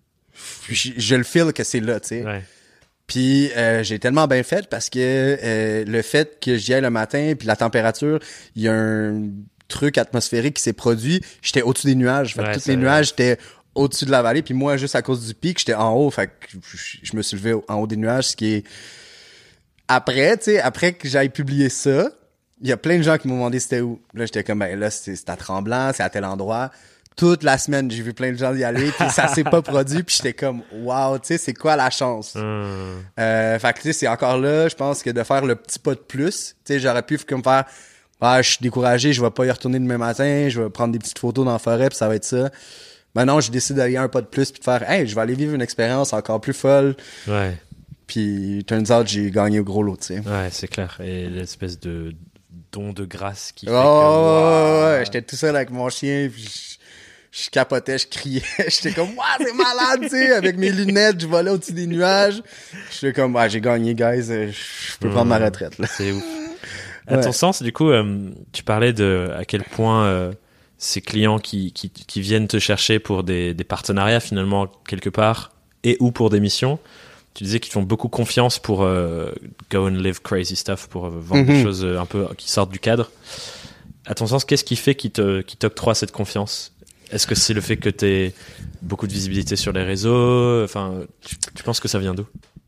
Speaker 2: je le feel que c'est là, tu sais.
Speaker 1: Ouais.
Speaker 2: Puis j'ai tellement bien fait parce que le fait que j'y aille le matin puis la température, il y a un truc atmosphérique qui s'est produit, j'étais au-dessus des nuages, fait que tous les nuages étaient au-dessus de la vallée, puis moi juste à cause du pic, j'étais en haut, fait que je me suis levé en haut des nuages, ce qui est après, tu sais, après que j'aille publier ça, il y a plein de gens qui m'ont demandé c'était où. Là, j'étais comme ben là c'est à Tremblant, c'est à tel endroit. Toute la semaine, j'ai vu plein de gens y aller, puis ça s'est pas produit, puis j'étais comme wow, tu sais, c'est quoi la chance? Fait que tu sais, c'est encore là, je pense que de faire le petit pas de plus, tu sais, j'aurais pu comme faire je suis découragé, je vais pas y retourner demain matin, je vais prendre des petites photos dans la forêt, puis ça va être ça. Ben non, j'ai décidé d'aller un pas de plus puis de faire je vais aller vivre une expérience encore plus folle.
Speaker 1: Ouais.
Speaker 2: Puis turns out j'ai gagné au gros lot, tu sais.
Speaker 1: Ouais, c'est clair. Et l'espèce de don de grâce qui fait
Speaker 2: ouais, j'étais tout seul avec mon chien, puis je capotais, je criais, j'étais comme c'est malade, tu sais, avec mes lunettes, je volais au-dessus des nuages. J'étais comme j'ai gagné, guys, je peux prendre ma retraite là.
Speaker 1: C'est ouf. À ton sens, du coup, tu parlais de à quel point ces clients qui viennent te chercher pour des partenariats finalement quelque part et ou pour des missions, tu disais qu'ils font beaucoup confiance pour go and live crazy stuff, pour vendre des choses un peu qui sortent du cadre. À ton sens, qu'est-ce qui fait qu'ils t'octroient cette confiance? Est-ce que c'est le fait que tu aies beaucoup de visibilité sur les réseaux? Enfin, tu penses que ça vient d'où?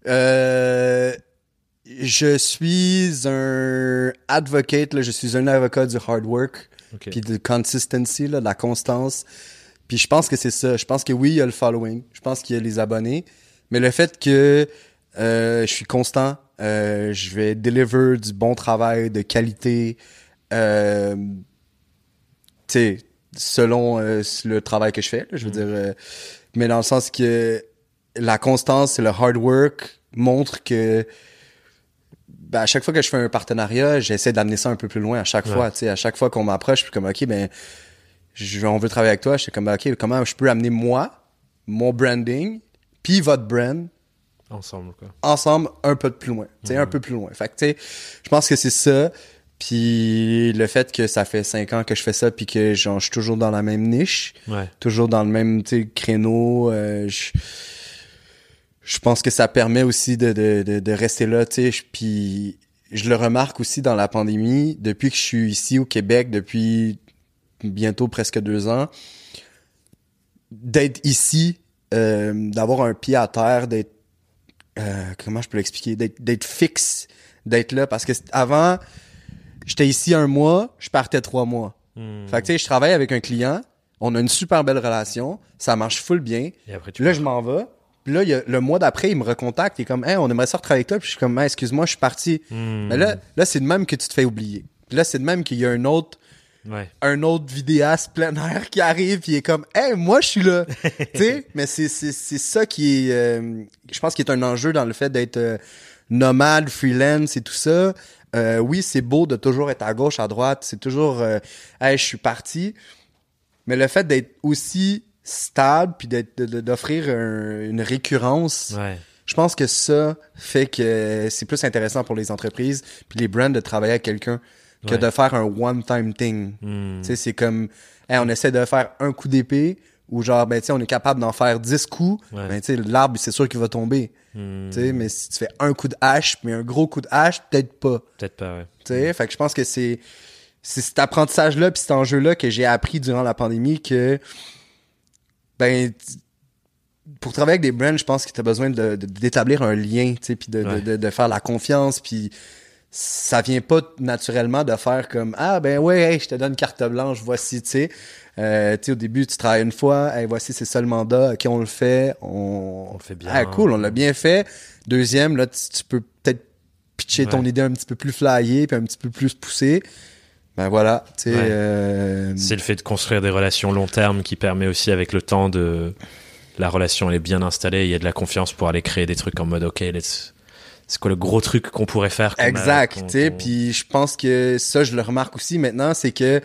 Speaker 2: Je suis un advocate, là, je suis un avocat du hard work, puis de consistency, là, de la constance. Puis je pense que c'est ça. Je pense que oui, il y a le following. Je pense qu'il y a les abonnés. Mais le fait que je suis constant, je vais deliver du bon travail, de qualité, tu sais, selon le travail que je fais, là, je veux dire, mais dans le sens que la constance et le hard work montrent que à chaque fois que je fais un partenariat, j'essaie d'amener ça un peu plus loin à chaque fois, tu sais, à chaque fois qu'on m'approche, je suis comme OK, ben on veut travailler avec toi, je suis comme OK, comment je peux amener moi, mon branding, puis votre brand ensemble un peu plus loin, tu sais, un peu plus loin. Fait que tu sais, je pense que c'est ça. Puis le fait que ça fait 5 ans que je fais ça, puis que genre, je suis toujours dans la même niche, toujours dans le même créneau, je pense que ça permet aussi de rester là, tu sais. Puis je le remarque aussi dans la pandémie, depuis que je suis ici au Québec, depuis bientôt presque 2 ans, d'être ici, d'avoir un pied à terre, d'être comment je peux l'expliquer, d'être fixe, d'être là, parce que avant, j'étais ici 1 mois, je partais 3 mois. Fait que tu sais, je travaille avec un client, on a une super belle relation, ça marche full bien.
Speaker 1: Et après,
Speaker 2: là, je m'en vais. Puis là, le mois d'après, il me recontacte. Il est comme, hey, on aimerait ça retravailler avec toi. Puis je suis comme, hey, excuse-moi, je suis parti. Mais là, c'est de même que tu te fais oublier. Puis là, c'est de même qu'il y a un autre vidéaste plein air qui arrive. Puis il est comme, hey, moi, je suis là. Tu sais, mais c'est ça qui est, je pense, qui est un enjeu dans le fait d'être nomade, freelance et tout ça. Oui, c'est beau de toujours être à gauche, à droite. C'est toujours, hey, je suis parti. Mais le fait d'être aussi stable puis d'offrir une récurrence, je pense que ça fait que c'est plus intéressant pour les entreprises puis les brands de travailler avec quelqu'un que de faire un one-time thing. Tu sais, c'est comme, hey, on essaie de faire un coup d'épée ou genre, ben, tu sais, on est capable d'en faire 10 coups, ben, tu sais, l'arbre, c'est sûr qu'il va tomber. Tu sais, mais si tu fais un coup de hache mais un gros coup de hache, peut-être pas.
Speaker 1: Peut-être pas, ouais.
Speaker 2: Tu sais, fait que je pense que c'est cet apprentissage-là puis cet enjeu-là que j'ai appris durant la pandémie que ben pour travailler avec des brands, je pense que tu as besoin d'établir un lien, tu sais, puis de faire la confiance, puis ça vient pas naturellement de faire comme ah ben ouais, hey, je te donne carte blanche, voici, tu sais. Tu sais, au début, tu travailles une fois, hey, voici, c'est ça le mandat, ok, on le fait, on le fait bien. Ah, cool, on l'a bien fait. Deuxième, là, tu peux peut-être pitcher ton idée un petit peu plus flyée, puis un petit peu plus poussée. Ben voilà, tu sais.
Speaker 1: C'est le fait de construire des relations long terme qui permet aussi avec le temps de la relation elle est bien installée, il y a de la confiance pour aller créer des trucs en mode ok, c'est quoi le gros truc qu'on pourrait faire
Speaker 2: exact, tu sais. Puis je pense que ça, je le remarque aussi maintenant, c'est que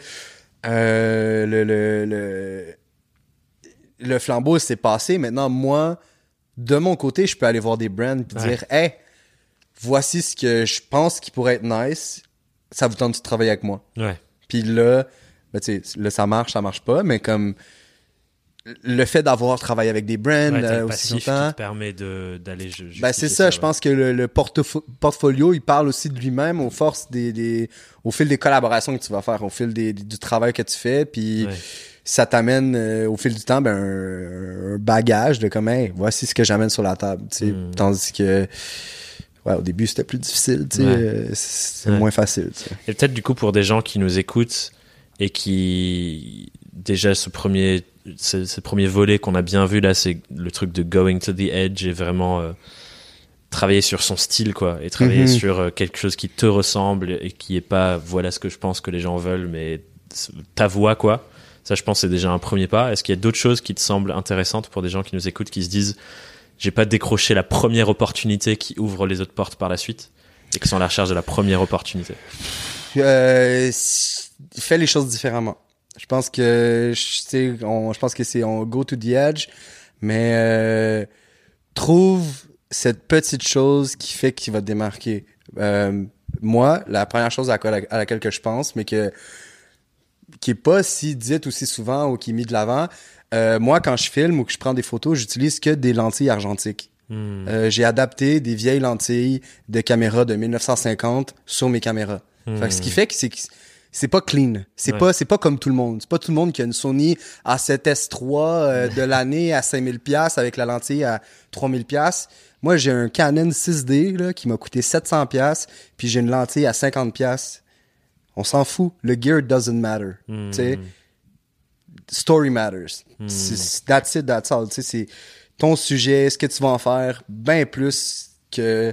Speaker 2: le flambeau s'est passé. Maintenant, moi, de mon côté, je peux aller voir des brands puis dire hey, voici ce que je pense qui pourrait être nice. Ça vous tente de travailler avec moi. Puis là, ben, tu sais, là, ça marche pas, mais comme le fait d'avoir travaillé avec des brands aussi longtemps,
Speaker 1: qui te permet d'aller
Speaker 2: ben c'est ça, je pense que le portfolio, il parle aussi de lui-même au fil des collaborations que tu vas faire, au fil du travail que tu fais, puis ça t'amène au fil du temps un bagage de comme hey, voici ce que j'amène sur la table, tu sais, tandis que au début, c'était plus difficile, tu sais, c'est moins facile, tu sais.
Speaker 1: Et peut-être, du coup, pour des gens qui nous écoutent et qui, déjà, ce premier volet qu'on a bien vu, là, c'est le truc de going to the edge et vraiment travailler sur son style, quoi, et travailler sur quelque chose qui te ressemble et qui est pas, voilà ce que je pense que les gens veulent, mais ta voix, quoi. Ça, je pense, c'est déjà un premier pas. Est-ce qu'il y a d'autres choses qui te semblent intéressantes pour des gens qui nous écoutent, qui se disent j'ai pas décroché la première opportunité qui ouvre les autres portes par la suite et qui sont à la recherche de la première opportunité?
Speaker 2: Fais les choses différemment. Je pense que c'est on go to the edge, mais trouve cette petite chose qui fait qu'il va te démarquer. Moi, la première chose à laquelle que je pense, mais qui est pas si dite aussi souvent ou qui est mis de l'avant. Moi, quand je filme ou que je prends des photos, j'utilise que des lentilles argentiques. J'ai adapté des vieilles lentilles de caméra de 1950 sur mes caméras. Fait que ce qui fait que c'est pas clean. C'est pas comme tout le monde. C'est pas tout le monde qui a une Sony A7S III de l'année à 5000$ avec la lentille à 3000$. Moi, j'ai un Canon 6D là, qui m'a coûté 700$, puis j'ai une lentille à 50$. On s'en fout. Le gear doesn't matter. Tu sais. Story matters. That's it, that's all. Tu sais, c'est ton sujet, ce que tu vas en faire, bien plus que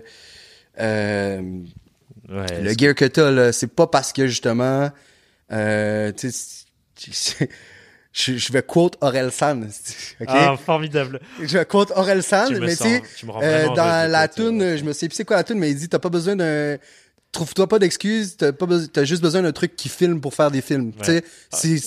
Speaker 2: le gear que t'as, là. C'est pas parce que, justement, tu sais, je vais quote Orelsan. Okay?
Speaker 1: Ah, formidable.
Speaker 2: Je vais quote Orelsan, mais tu sais, dans la toune, je me sais plus c'est quoi la toune, mais il dit, t'as pas besoin d'un... Trouve-toi pas d'excuses, t'as juste besoin d'un truc qui filme pour faire des films. Tu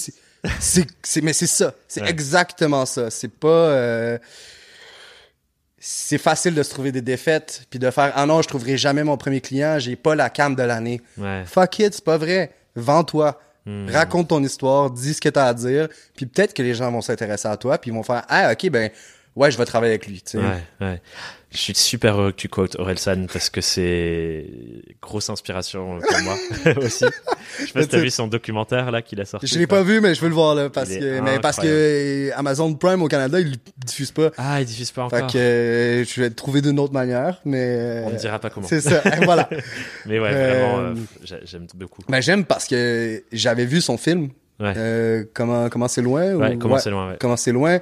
Speaker 2: sais, mais c'est ça. C'est exactement ça. C'est pas... c'est facile de se trouver des défaites puis de faire « Ah non, je trouverai jamais mon premier client, j'ai pas la cam de l'année.
Speaker 1: Ouais. »
Speaker 2: Fuck it, c'est pas vrai. Vends-toi. Raconte ton histoire, dis ce que t'as à dire, puis peut-être que les gens vont s'intéresser à toi puis ils vont faire « Ah, ok, ben, ouais, je vais travailler avec lui. » tu sais.
Speaker 1: Ouais. Je suis super heureux que tu quotes Orelsan parce que c'est grosse inspiration pour moi aussi. Je sais pas si t'as vu son documentaire là qu'il a sorti.
Speaker 2: Je l'ai pas vu, mais je veux le voir là parce
Speaker 1: Il est
Speaker 2: que parce que Amazon Prime au Canada, il le diffuse pas.
Speaker 1: Ah, il diffuse pas
Speaker 2: Fait
Speaker 1: encore.
Speaker 2: que je vais le trouver d'une autre manière, mais
Speaker 1: On ne dira pas comment.
Speaker 2: c'est ça. Voilà.
Speaker 1: Mais ouais, vraiment, j'aime beaucoup.
Speaker 2: Ben j'aime parce que j'avais vu son film.
Speaker 1: Ouais.
Speaker 2: Comment c'est loin.
Speaker 1: Ouais, comment c'est loin. Ouais.
Speaker 2: Comment c'est loin.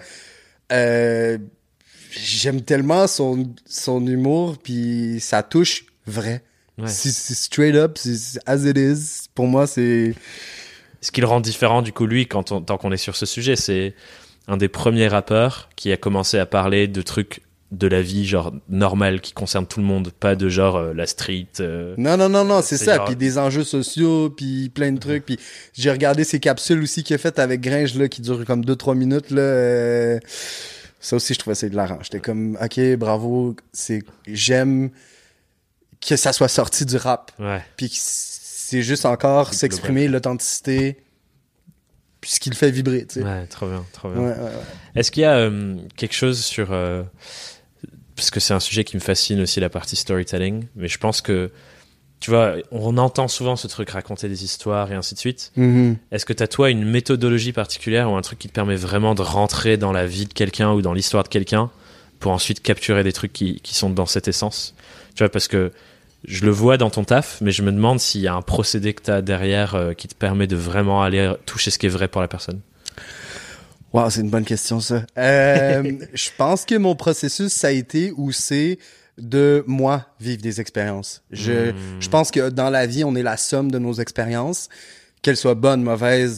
Speaker 2: J'aime tellement son humour puis sa touche vraie.
Speaker 1: Ouais.
Speaker 2: C'est straight up, c'est as it is. Pour moi, c'est
Speaker 1: Ce qui le rend différent, du coup, lui, tant qu'on est sur ce sujet, c'est un des premiers rappeurs qui a commencé à parler de trucs de la vie, genre, normale, qui concerne tout le monde, pas de genre la street.
Speaker 2: Non, c'est ça.
Speaker 1: Genre...
Speaker 2: Puis des enjeux sociaux, puis plein de trucs. Puis j'ai regardé ses capsules aussi qu'il a faites avec Gringe, là, qui durent comme 2-3 minutes, là. Ça aussi, je trouvais ça hilarant. J'étais comme, OK, bravo. J'aime que ça soit sorti du rap.
Speaker 1: Ouais.
Speaker 2: Puis que c'est juste encore s'exprimer, l'authenticité, puis ce qui le fait vibrer, tu sais.
Speaker 1: Ouais, trop bien.
Speaker 2: Ouais.
Speaker 1: Est-ce qu'il y a quelque chose sur... parce que c'est un sujet qui me fascine aussi, la partie storytelling, mais je pense que, tu vois, on entend souvent ce truc, raconter des histoires et ainsi de suite.
Speaker 2: Mm-hmm.
Speaker 1: Est-ce que t'as, toi, une méthodologie particulière ou un truc qui te permet vraiment de rentrer dans la vie de quelqu'un ou dans l'histoire de quelqu'un pour ensuite capturer des trucs qui sont dans cette essence? Tu vois, parce que je le vois dans ton taf, mais je me demande s'il y a un procédé que t'as derrière qui te permet de vraiment aller toucher ce qui est vrai pour la personne.
Speaker 2: Wow, c'est une bonne question, ça. Je pense que mon processus, ça a été ou c'est de moi vivre des expériences. Je pense que dans la vie, on est la somme de nos expériences, qu'elles soient bonnes, mauvaises,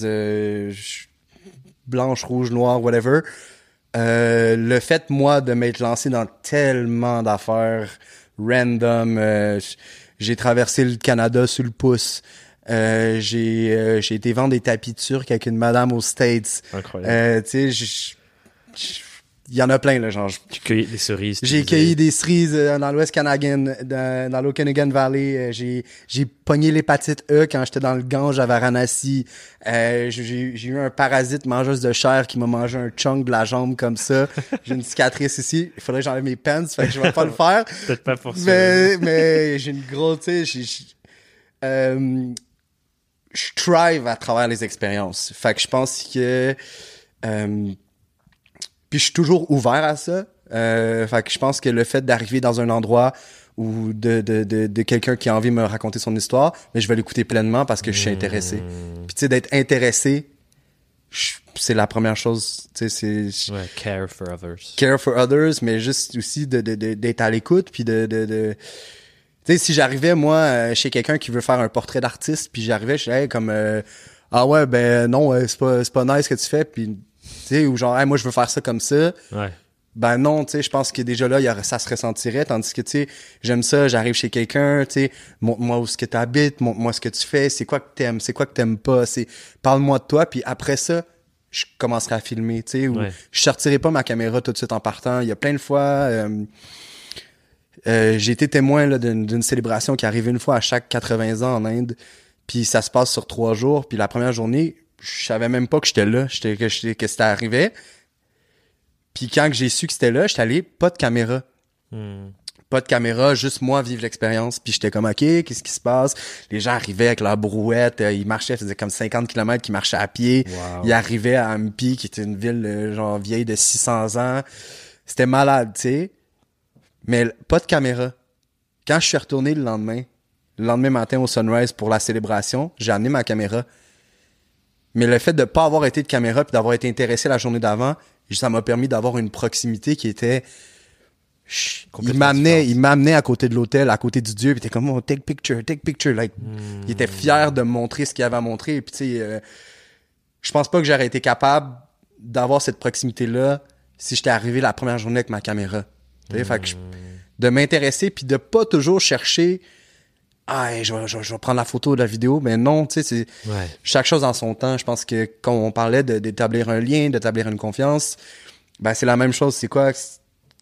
Speaker 2: blanches, rouges, noires, whatever. Le fait, moi, de m'être lancé dans tellement d'affaires random, j'ai traversé le Canada sur le pouce. J'ai été vendre des tapis turcs avec une madame aux States.
Speaker 1: Incroyable.
Speaker 2: Tu sais, il y en a plein, là, genre.
Speaker 1: Tu cueillis des cerises.
Speaker 2: J'ai cueilli des cerises dans l'Ouest Canadian, dans l'Okanagan Valley. J'ai pogné l'hépatite E quand j'étais dans le Gange à Varanasi. J'ai eu un parasite mangeuse de chair qui m'a mangé un chunk de la jambe comme ça. J'ai une cicatrice ici. Il faudrait que j'enlève mes pants, fait que je vais pas le faire.
Speaker 1: Peut-être pas pour ça.
Speaker 2: Mais j'ai une grosse, tu sais, je thrive à travers les expériences. Fait que je pense que puis je suis toujours ouvert à ça. Fait que je pense que le fait d'arriver dans un endroit ou de quelqu'un qui a envie de me raconter son histoire, mais je vais l'écouter pleinement parce que je suis intéressé. Puis tu sais, d'être intéressé, c'est la première chose. Tu sais, c'est
Speaker 1: Ouais, care for others.
Speaker 2: Care for others, mais juste aussi d'être à l'écoute, puis de tu sais, si j'arrivais, moi, chez quelqu'un qui veut faire un portrait d'artiste, puis j'arrivais, je disais, hey, comme, ah ouais, ben non, c'est pas nice ce que tu fais, puis, tu sais, ou genre, hey, moi, je veux faire ça comme ça.
Speaker 1: Ouais.
Speaker 2: Ben non, tu sais, je pense que déjà là, ça se ressentirait, tandis que, tu sais, j'aime ça, j'arrive chez quelqu'un, tu sais, montre-moi où est-ce que t'habites, montre-moi ce que tu fais, c'est quoi que t'aimes pas, parle-moi de toi, puis après ça, je commencerai à filmer, tu sais, ou je sortirai pas ma caméra tout de suite en partant. Il y a plein de fois... j'ai été témoin là, d'une célébration qui arrive une fois à chaque 80 ans en Inde, puis ça se passe sur 3 jours, puis la première journée, je savais même pas que j'étais là, que c'était arrivé. Puis quand j'ai su que c'était là, j'étais allé, pas de caméra. Pas de caméra, juste moi vivre l'expérience. Puis j'étais comme, OK, qu'est-ce qui se passe? Les gens arrivaient avec leur brouette, ils marchaient, ils faisaient comme 50 km qu'ils marchaient à pied.
Speaker 1: Wow.
Speaker 2: Ils arrivaient à Ampi, qui était une ville genre vieille de 600 ans. C'était malade, tu sais. Mais pas de caméra. Quand je suis retourné le lendemain matin au Sunrise pour la célébration, j'ai amené ma caméra. Mais le fait de pas avoir été de caméra puis d'avoir été intéressé la journée d'avant, ça m'a permis d'avoir une proximité qui était... Il m'amenait à côté de l'hôtel, à côté du Dieu, puis il était comme, oh, take picture. Like, il était fier de me montrer ce qu'il avait à montrer. Puis tu sais, je pense pas que j'aurais été capable d'avoir cette proximité-là si j'étais arrivé la première journée avec ma caméra. Fait que de m'intéresser puis de pas toujours chercher je vais prendre la photo de la vidéo, mais non, tu sais, c'est chaque chose en son temps. Je pense que quand on parlait d'établir un lien, d'établir une confiance, ben c'est la même chose. C'est quoi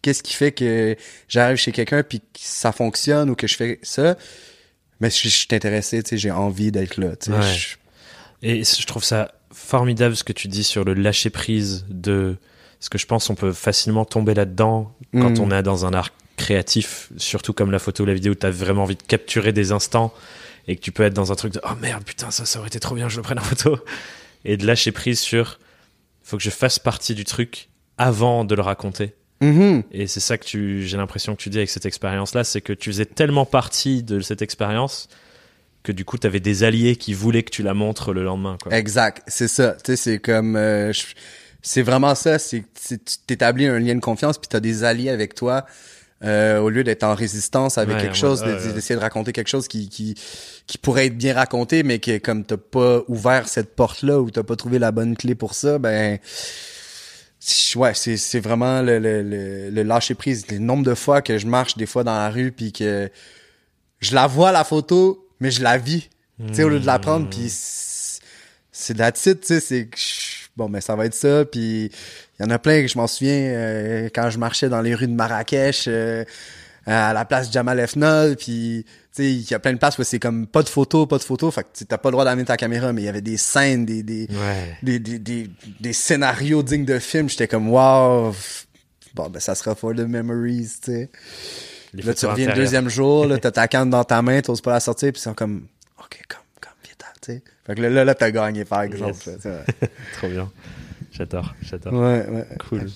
Speaker 2: qu'est-ce qui fait que j'arrive chez quelqu'un puis que ça fonctionne ou que je fais ça. Mais je suis intéressé, tu sais, j'ai envie d'être là, tu sais.
Speaker 1: Ouais. Et je trouve ça formidable ce que tu dis sur le lâcher prise de... Parce que je pense qu'on peut facilement tomber là-dedans quand on est dans un art créatif, surtout comme la photo ou la vidéo, où tu as vraiment envie de capturer des instants et que tu peux être dans un truc de « Oh merde, putain, ça aurait été trop bien, je le prenne en photo ». Et de lâcher prise sur « Faut que je fasse partie du truc avant de le raconter ». Et c'est ça que j'ai l'impression que tu dis avec cette expérience-là, c'est que tu faisais tellement partie de cette expérience que du coup, tu avais des alliés qui voulaient que tu la montres le lendemain, quoi.
Speaker 2: Exact, c'est ça. Tu sais, c'est comme... c'est vraiment ça, tu t'établis un lien de confiance puis t'as des alliés avec toi au lieu d'être en résistance avec quelque chose, d'essayer de raconter quelque chose qui pourrait être bien raconté, mais que comme t'as pas ouvert cette porte-là ou t'as pas trouvé la bonne clé pour ça, ben... Ouais, c'est vraiment le lâcher prise. Le nombre de fois que je marche des fois dans la rue puis que je la vois la photo, mais je la vis. Tu sais, au lieu de la prendre, puis c'est de la titre, tu sais, c'est bon, ben ça va être ça. Puis il y en a plein que je m'en souviens quand je marchais dans les rues de Marrakech à la place Jamal Efnol, puis tu sais, il y a plein de places où c'est comme pas de photos, fait que t'as pas le droit d'amener ta caméra, mais il y avait des scènes, des scénarios dignes de films. J'étais comme wow, bon ben ça sera for the memories, tu sais. Là tu reviens le deuxième jour, là t'as ta canne dans ta main, t'oses pas la sortir, puis c'est comme ok, comme viens, tu sais. Fait que là t'as gagné par exemple.
Speaker 1: Yes. Là, trop bien, j'adore.
Speaker 2: Ouais.
Speaker 1: Cool.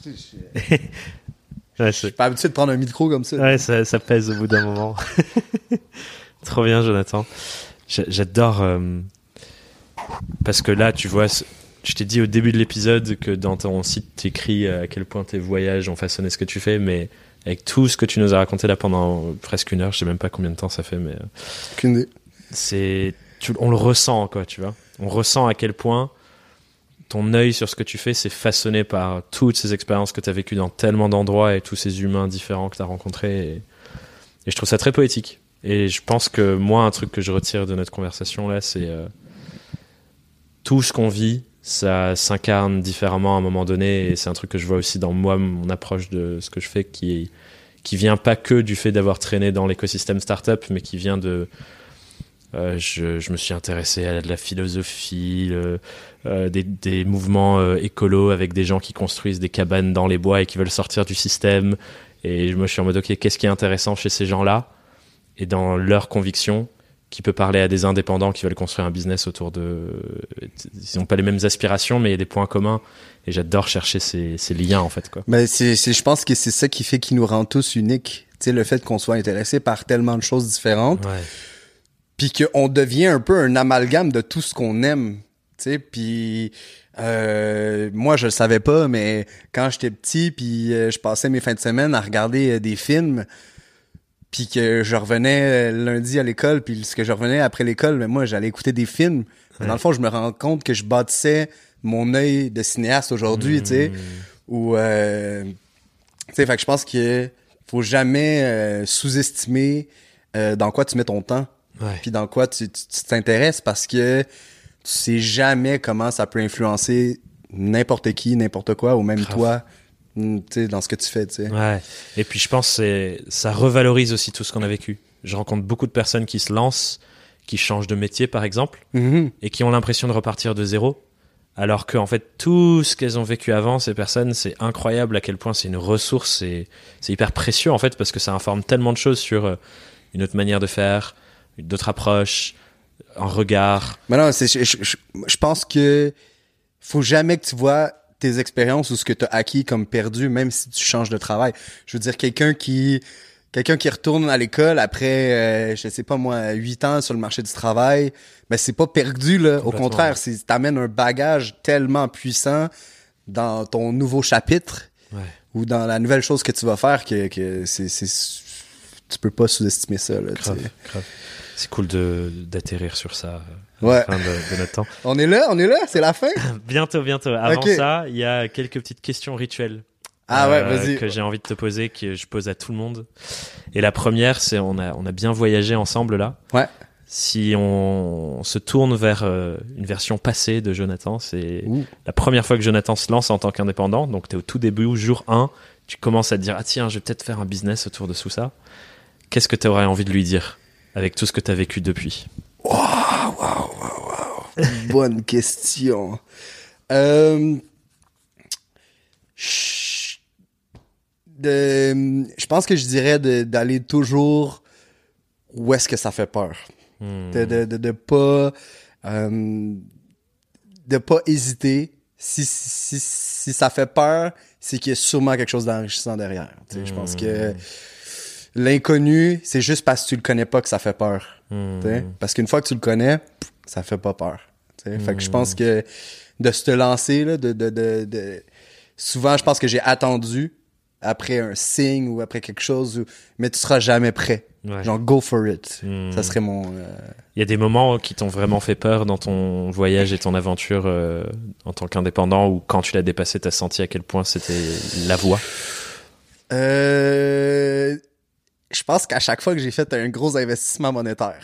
Speaker 2: Je suis pas habitué de prendre un micro comme ça.
Speaker 1: Ouais, ça pèse au bout d'un moment. Trop bien, Jonathan. J'adore parce que là, tu vois, je t'ai dit au début de l'épisode que dans ton site, tu écris à quel point tes voyages ont façonné ce que tu fais, mais avec tout ce que tu nous as raconté là pendant presque une heure, je sais même pas combien de temps ça fait, mais
Speaker 2: aucune idée.
Speaker 1: On le ressent, quoi, tu vois. On ressent à quel point ton œil sur ce que tu fais, c'est façonné par toutes ces expériences que tu as vécues dans tellement d'endroits et tous ces humains différents que tu as rencontrés. Et je trouve ça très poétique. Et je pense que moi, un truc que je retire de notre conversation là, c'est tout ce qu'on vit, ça s'incarne différemment à un moment donné. Et c'est un truc que je vois aussi dans moi, mon approche de ce que je fais, qui vient pas que du fait d'avoir traîné dans l'écosystème startup, mais qui vient de... je me suis intéressé à de la philosophie, des mouvements écolos avec des gens qui construisent des cabanes dans les bois et qui veulent sortir du système. Et je me suis en mode, ok, qu'est-ce qui est intéressant chez ces gens-là et dans leurs convictions, qui peut parler à des indépendants qui veulent construire un business autour de... Ils n'ont pas les mêmes aspirations, mais il y a des points communs. Et j'adore chercher ces liens, en fait, quoi.
Speaker 2: Ben, je pense que c'est ça qui nous rend tous uniques. Tu sais, le fait qu'on soit intéressé par tellement de choses différentes.
Speaker 1: Ouais.
Speaker 2: Puis qu'on devient un peu un amalgame de tout ce qu'on aime, tu sais. Puis moi, je le savais pas, mais quand j'étais petit, puis je passais mes fins de semaine à regarder des films, puis que je revenais lundi à l'école, puis ce que je revenais après l'école, mais moi, j'allais écouter des films. Ouais. Dans le fond, je me rends compte que je bâtissais mon œil de cinéaste aujourd'hui, tu sais. Ou, tu sais, fait que je pense qu'il faut jamais sous-estimer dans quoi tu mets ton temps.
Speaker 1: Ouais. Puis
Speaker 2: dans quoi tu t'intéresses, parce que tu sais jamais comment ça peut influencer n'importe qui, n'importe quoi, ou même toi, tu sais, dans ce que tu fais, tu sais.
Speaker 1: Ouais. Et puis je pense que ça revalorise aussi tout ce qu'on a vécu. Je rencontre beaucoup de personnes qui se lancent, qui changent de métier par exemple, et qui ont l'impression de repartir de zéro, alors que en fait tout ce qu'elles ont vécu avant, ces personnes, c'est incroyable à quel point c'est une ressource, c'est hyper précieux en fait, parce que ça informe tellement de choses sur une autre manière de faire, d'autres approches, un regard.
Speaker 2: Mais non, je pense que faut jamais que tu vois tes expériences ou ce que tu as acquis comme perdu, même si tu changes de travail. Je veux dire, quelqu'un qui retourne à l'école après, je sais pas moi, 8 ans sur le marché du travail, ben c'est pas perdu, là. Au contraire, t'amènes un bagage tellement puissant dans ton nouveau chapitre, ou dans la nouvelle chose que tu vas faire que tu peux pas sous-estimer ça, là.
Speaker 1: Grave. C'est cool d'atterrir sur ça à
Speaker 2: la
Speaker 1: fin de notre temps.
Speaker 2: On est là, c'est la fin?
Speaker 1: Bientôt. Avant ça, il y a quelques petites questions rituelles.
Speaker 2: Vas-y.
Speaker 1: Que j'ai envie de te poser, que je pose à tout le monde. Et la première, c'est on a bien voyagé ensemble là.
Speaker 2: Ouais.
Speaker 1: Si on se tourne vers une version passée de Jonathan, c'est la première fois que Jonathan se lance en tant qu'indépendant. Donc, tu es au tout début, jour 1, tu commences à te dire, ah tiens, je vais peut-être faire un business autour de tout ça, qu'est-ce que tu aurais envie de lui dire avec tout ce que tu as vécu depuis?
Speaker 2: Wow. Bonne question. Je pense que je dirais d'aller toujours où est-ce que ça fait peur. De pas hésiter. Si ça fait peur, c'est qu'il y a sûrement quelque chose d'enrichissant derrière. Je pense que l'inconnu, c'est juste parce que tu le connais pas que ça fait peur. Parce qu'une fois que tu le connais, ça fait pas peur. Fait que je pense que de se lancer, là, souvent, je pense que j'ai attendu après un signe ou après quelque chose, mais tu seras jamais prêt. Ouais. Genre, go for it. Ça serait mon...
Speaker 1: Il y a des moments qui t'ont vraiment fait peur dans ton voyage et ton aventure en tant qu'indépendant, ou quand tu l'as dépassé, t'as senti à quel point c'était la voie?
Speaker 2: Je pense qu'à chaque fois que j'ai fait un gros investissement monétaire.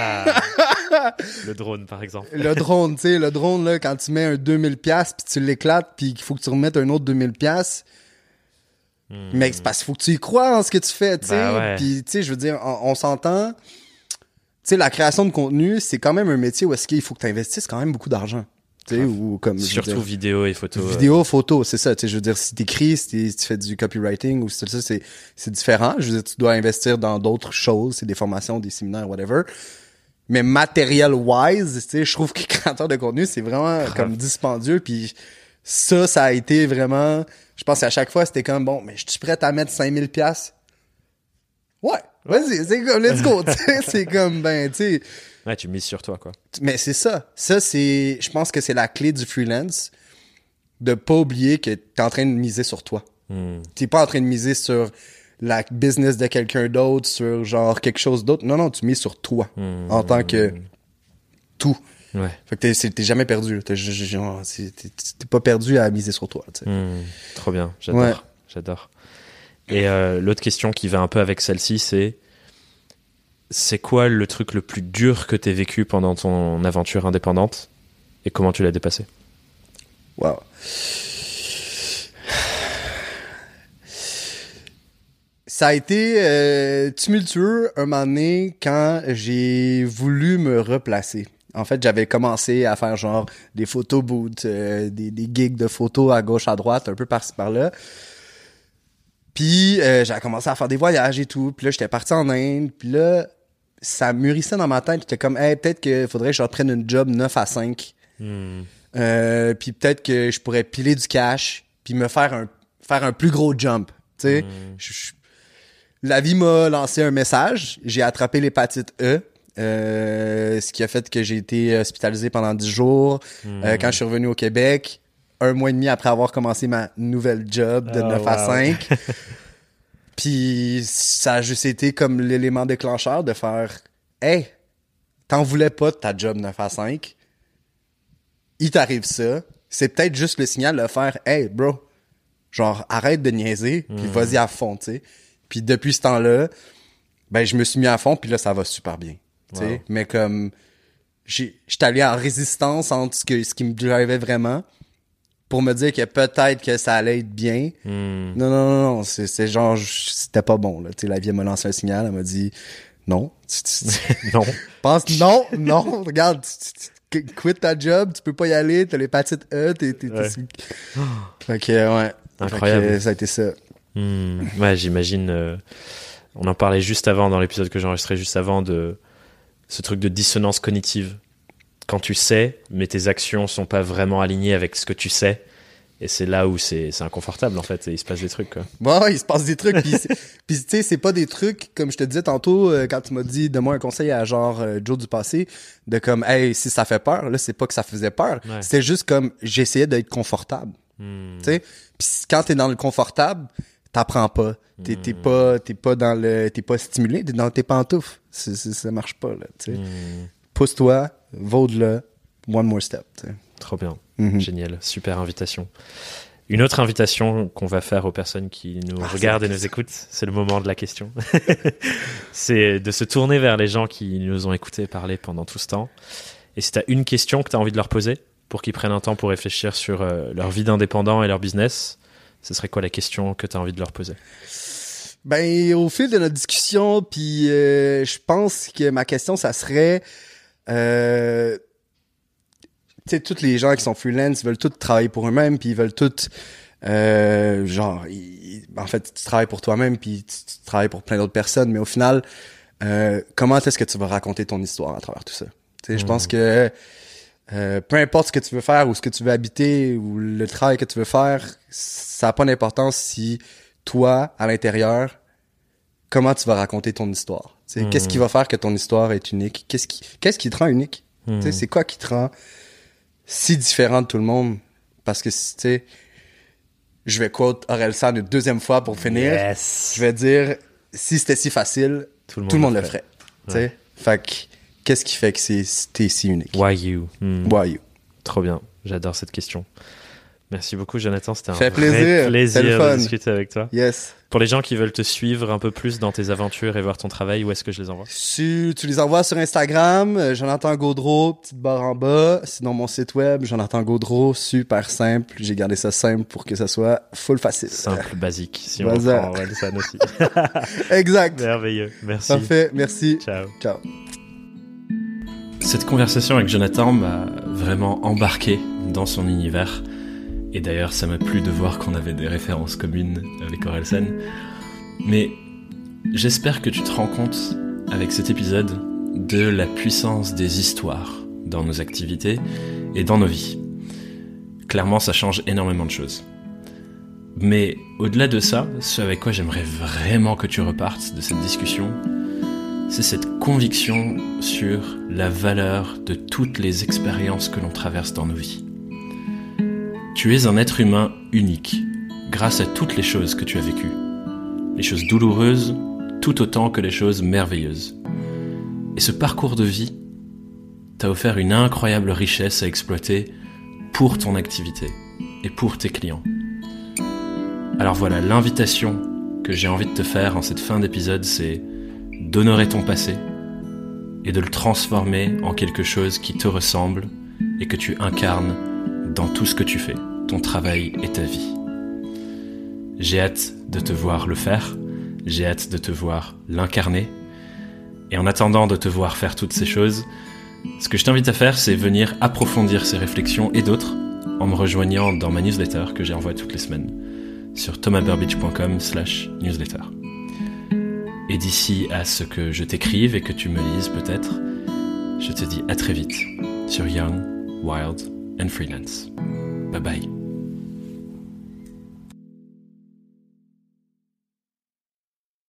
Speaker 1: Le drone, par exemple.
Speaker 2: Le drone, tu sais, le drone, là, quand tu mets un 2000$ puis tu l'éclates puis qu'il faut que tu remettes un autre 2000$, mais c'est parce qu'il faut que tu y crois en ce que tu fais, tu sais.
Speaker 1: Ouais.
Speaker 2: Puis, tu sais, je veux dire, on s'entend. Tu sais, la création de contenu, c'est quand même un métier où est-ce qu'il faut que tu investisses quand même beaucoup d'argent. Tu sais, ou comme...
Speaker 1: Surtout vidéo et photo.
Speaker 2: Vidéo, photo, c'est ça. Tu sais, je veux dire, si t'écris, si tu fais du copywriting ou ça, c'est différent. Je veux dire, tu dois investir dans d'autres choses. C'est des formations, des séminaires, whatever. Mais matériel-wise, tu sais, je trouve que créateur de contenu, c'est vraiment comme dispendieux. Puis ça a été vraiment... Je pense qu'à chaque fois, c'était comme, bon, mais je suis prêt à mettre 5000$? Ouais, vas-y, c'est comme, let's go. C'est comme, ben, tu sais...
Speaker 1: Ouais, tu mises sur toi, quoi.
Speaker 2: Mais c'est ça. Ça, c'est... Je pense que c'est la clé du freelance, de pas oublier que t'es en train de miser sur toi. T'es pas en train de miser sur la business de quelqu'un d'autre, sur genre quelque chose d'autre. Non, tu mises sur toi, en tant que tout.
Speaker 1: Ouais.
Speaker 2: Fait que t'es jamais perdu. T'es pas perdu à miser sur toi.
Speaker 1: Trop bien, j'adore. Et l'autre question qui va un peu avec celle-ci, c'est quoi le truc le plus dur que t'aies vécu pendant ton aventure indépendante et comment tu l'as dépassé?
Speaker 2: Wow. Ça a été tumultueux un moment donné quand j'ai voulu me replacer. En fait, j'avais commencé à faire genre des photo booths, des gigs de photos à gauche, à droite, un peu par-ci, par-là. Puis j'ai commencé à faire des voyages et tout. Puis là, j'étais parti en Inde. Puis là, ça mûrissait dans ma tête. J'étais comme, hey, peut-être qu'il faudrait que je reprenne une job 9 à 5. Puis peut-être que je pourrais piler du cash puis me faire un plus gros jump. Tu sais, la vie m'a lancé un message. J'ai attrapé l'hépatite E. Ce qui a fait que j'ai été hospitalisé pendant 10 jours. Quand je suis revenu au Québec, 1 mois et demi après avoir commencé ma nouvelle job de 9 à 5. Puis ça a juste été comme l'élément déclencheur de faire « Hey, t'en voulais pas de ta job 9 à 5. Il t'arrive ça. C'est peut-être juste le signal de faire « Hey, bro, genre arrête de niaiser, puis vas-y à fond, tu sais. » Puis depuis ce temps-là, ben je me suis mis à fond, puis là, ça va super bien. Wow. Mais comme j'étais allé en résistance entre ce qui me drivait vraiment pour me dire que peut-être que ça allait être bien. Non, c'est genre c'était pas bon là. La vie m'a lancé un signal, elle m'a dit non.
Speaker 1: Non.
Speaker 2: Pense non, regarde, quitte ta job, tu peux pas y aller, t'as l'hépatite E, t'es Fait que ouais.
Speaker 1: Incroyable.
Speaker 2: Fait que, ça a été ça.
Speaker 1: Ouais, j'imagine on en parlait juste avant dans l'épisode que j'enregistrais juste avant de ce truc de dissonance cognitive. Quand tu sais, mais tes actions sont pas vraiment alignées avec ce que tu sais. Et c'est là où c'est inconfortable, en fait. Et il se passe des trucs, quoi.
Speaker 2: Ouais, il se passe des trucs. Puis tu sais, c'est pas des trucs, comme je te disais tantôt, quand tu m'as dit, donne-moi un conseil à genre Joe du passé, de comme, hey, si ça fait peur, là, c'est pas que ça faisait peur. Ouais. C'était juste comme, j'essayais d'être confortable. Tu sais, puis quand t'es dans le confortable, t'apprends pas. T'es pas stimulé, t'es dans tes pantoufles. Ça marche pas, là, tu sais. Pousse-toi, va au-delà, one more step, tu sais.
Speaker 1: Trop bien. Génial. Super invitation. Une autre invitation qu'on va faire aux personnes qui nous regardent et nous écoutent, c'est le moment de la question. C'est de se tourner vers les gens qui nous ont écoutés parler pendant tout ce temps. Et si tu as une question que tu as envie de leur poser pour qu'ils prennent un temps pour réfléchir sur leur vie d'indépendant et leur business, ce serait quoi la question que tu as envie de leur poser?
Speaker 2: Ben, au fil de notre discussion, puis je pense que ma question, ça serait... tu sais, tous les gens qui sont freelance, ils veulent tous travailler pour eux-mêmes, puis ils veulent tous... en fait, tu travailles pour toi-même, puis tu travailles pour plein d'autres personnes, mais au final, comment est-ce que tu vas raconter ton histoire à travers tout ça? Tu sais, je pense que peu importe ce que tu veux faire ou ce que tu veux habiter ou le travail que tu veux faire, ça n'a pas d'importance si toi, à l'intérieur, comment tu vas raconter ton histoire. Tu sais, qu'est-ce qui va faire que ton histoire est unique? Qu'est-ce qui te rend unique? Tu sais, c'est quoi qui te rend si différent de tout le monde? Parce que, tu sais, je vais quote Orelsan une deuxième fois pour finir.
Speaker 1: Yes.
Speaker 2: Je vais dire, si c'était si facile, tout le monde le ferait. Tu sais? Fait que, qu'est-ce qui fait que t'es si unique?
Speaker 1: Why you?
Speaker 2: Why you?
Speaker 1: Trop bien. J'adore cette question. Merci beaucoup, Jonathan. C'était un
Speaker 2: vrai
Speaker 1: plaisir
Speaker 2: de
Speaker 1: de discuter avec toi.
Speaker 2: Yes.
Speaker 1: Pour les gens qui veulent te suivre un peu plus dans tes aventures et voir ton travail, où est-ce que je les envoie?
Speaker 2: Tu les envoies sur Instagram, Jonathan Gaudreau, petite barre en bas. Sinon, mon site web, Jonathan Gaudreau, super simple. J'ai gardé ça simple pour que ça soit full facile.
Speaker 1: Simple, basique, si on
Speaker 2: Bazar.
Speaker 1: reprend Orelsan aussi.
Speaker 2: Exact.
Speaker 1: Merveilleux. Merci.
Speaker 2: Parfait, merci.
Speaker 1: Ciao.
Speaker 2: Ciao.
Speaker 1: Cette conversation avec Jonathan m'a vraiment embarqué dans son univers. Et d'ailleurs, ça m'a plu de voir qu'on avait des références communes avec Orelsan. Mais j'espère que tu te rends compte, avec cet épisode, de la puissance des histoires dans nos activités et dans nos vies. Clairement, ça change énormément de choses. Mais au-delà de ça, ce avec quoi j'aimerais vraiment que tu repartes de cette discussion, c'est cette conviction sur la valeur de toutes les expériences que l'on traverse dans nos vies. Tu es un être humain unique, grâce à toutes les choses que tu as vécues. Les choses douloureuses, tout autant que les choses merveilleuses. Et ce parcours de vie t'a offert une incroyable richesse à exploiter pour ton activité et pour tes clients. Alors voilà, l'invitation que j'ai envie de te faire en cette fin d'épisode, c'est d'honorer ton passé et de le transformer en quelque chose qui te ressemble et que tu incarnes dans tout ce que tu fais, ton travail et ta vie. J'ai hâte de te voir le faire, j'ai hâte de te voir l'incarner, et en attendant de te voir faire toutes ces choses, ce que je t'invite à faire, c'est venir approfondir ces réflexions et d'autres en me rejoignant dans ma newsletter que j'envoie toutes les semaines sur thomasburbidge.com/newsletter. Et d'ici à ce que je t'écrive et que tu me lises peut-être, je te dis à très vite sur Young, Wild and Freelance. Bye bye.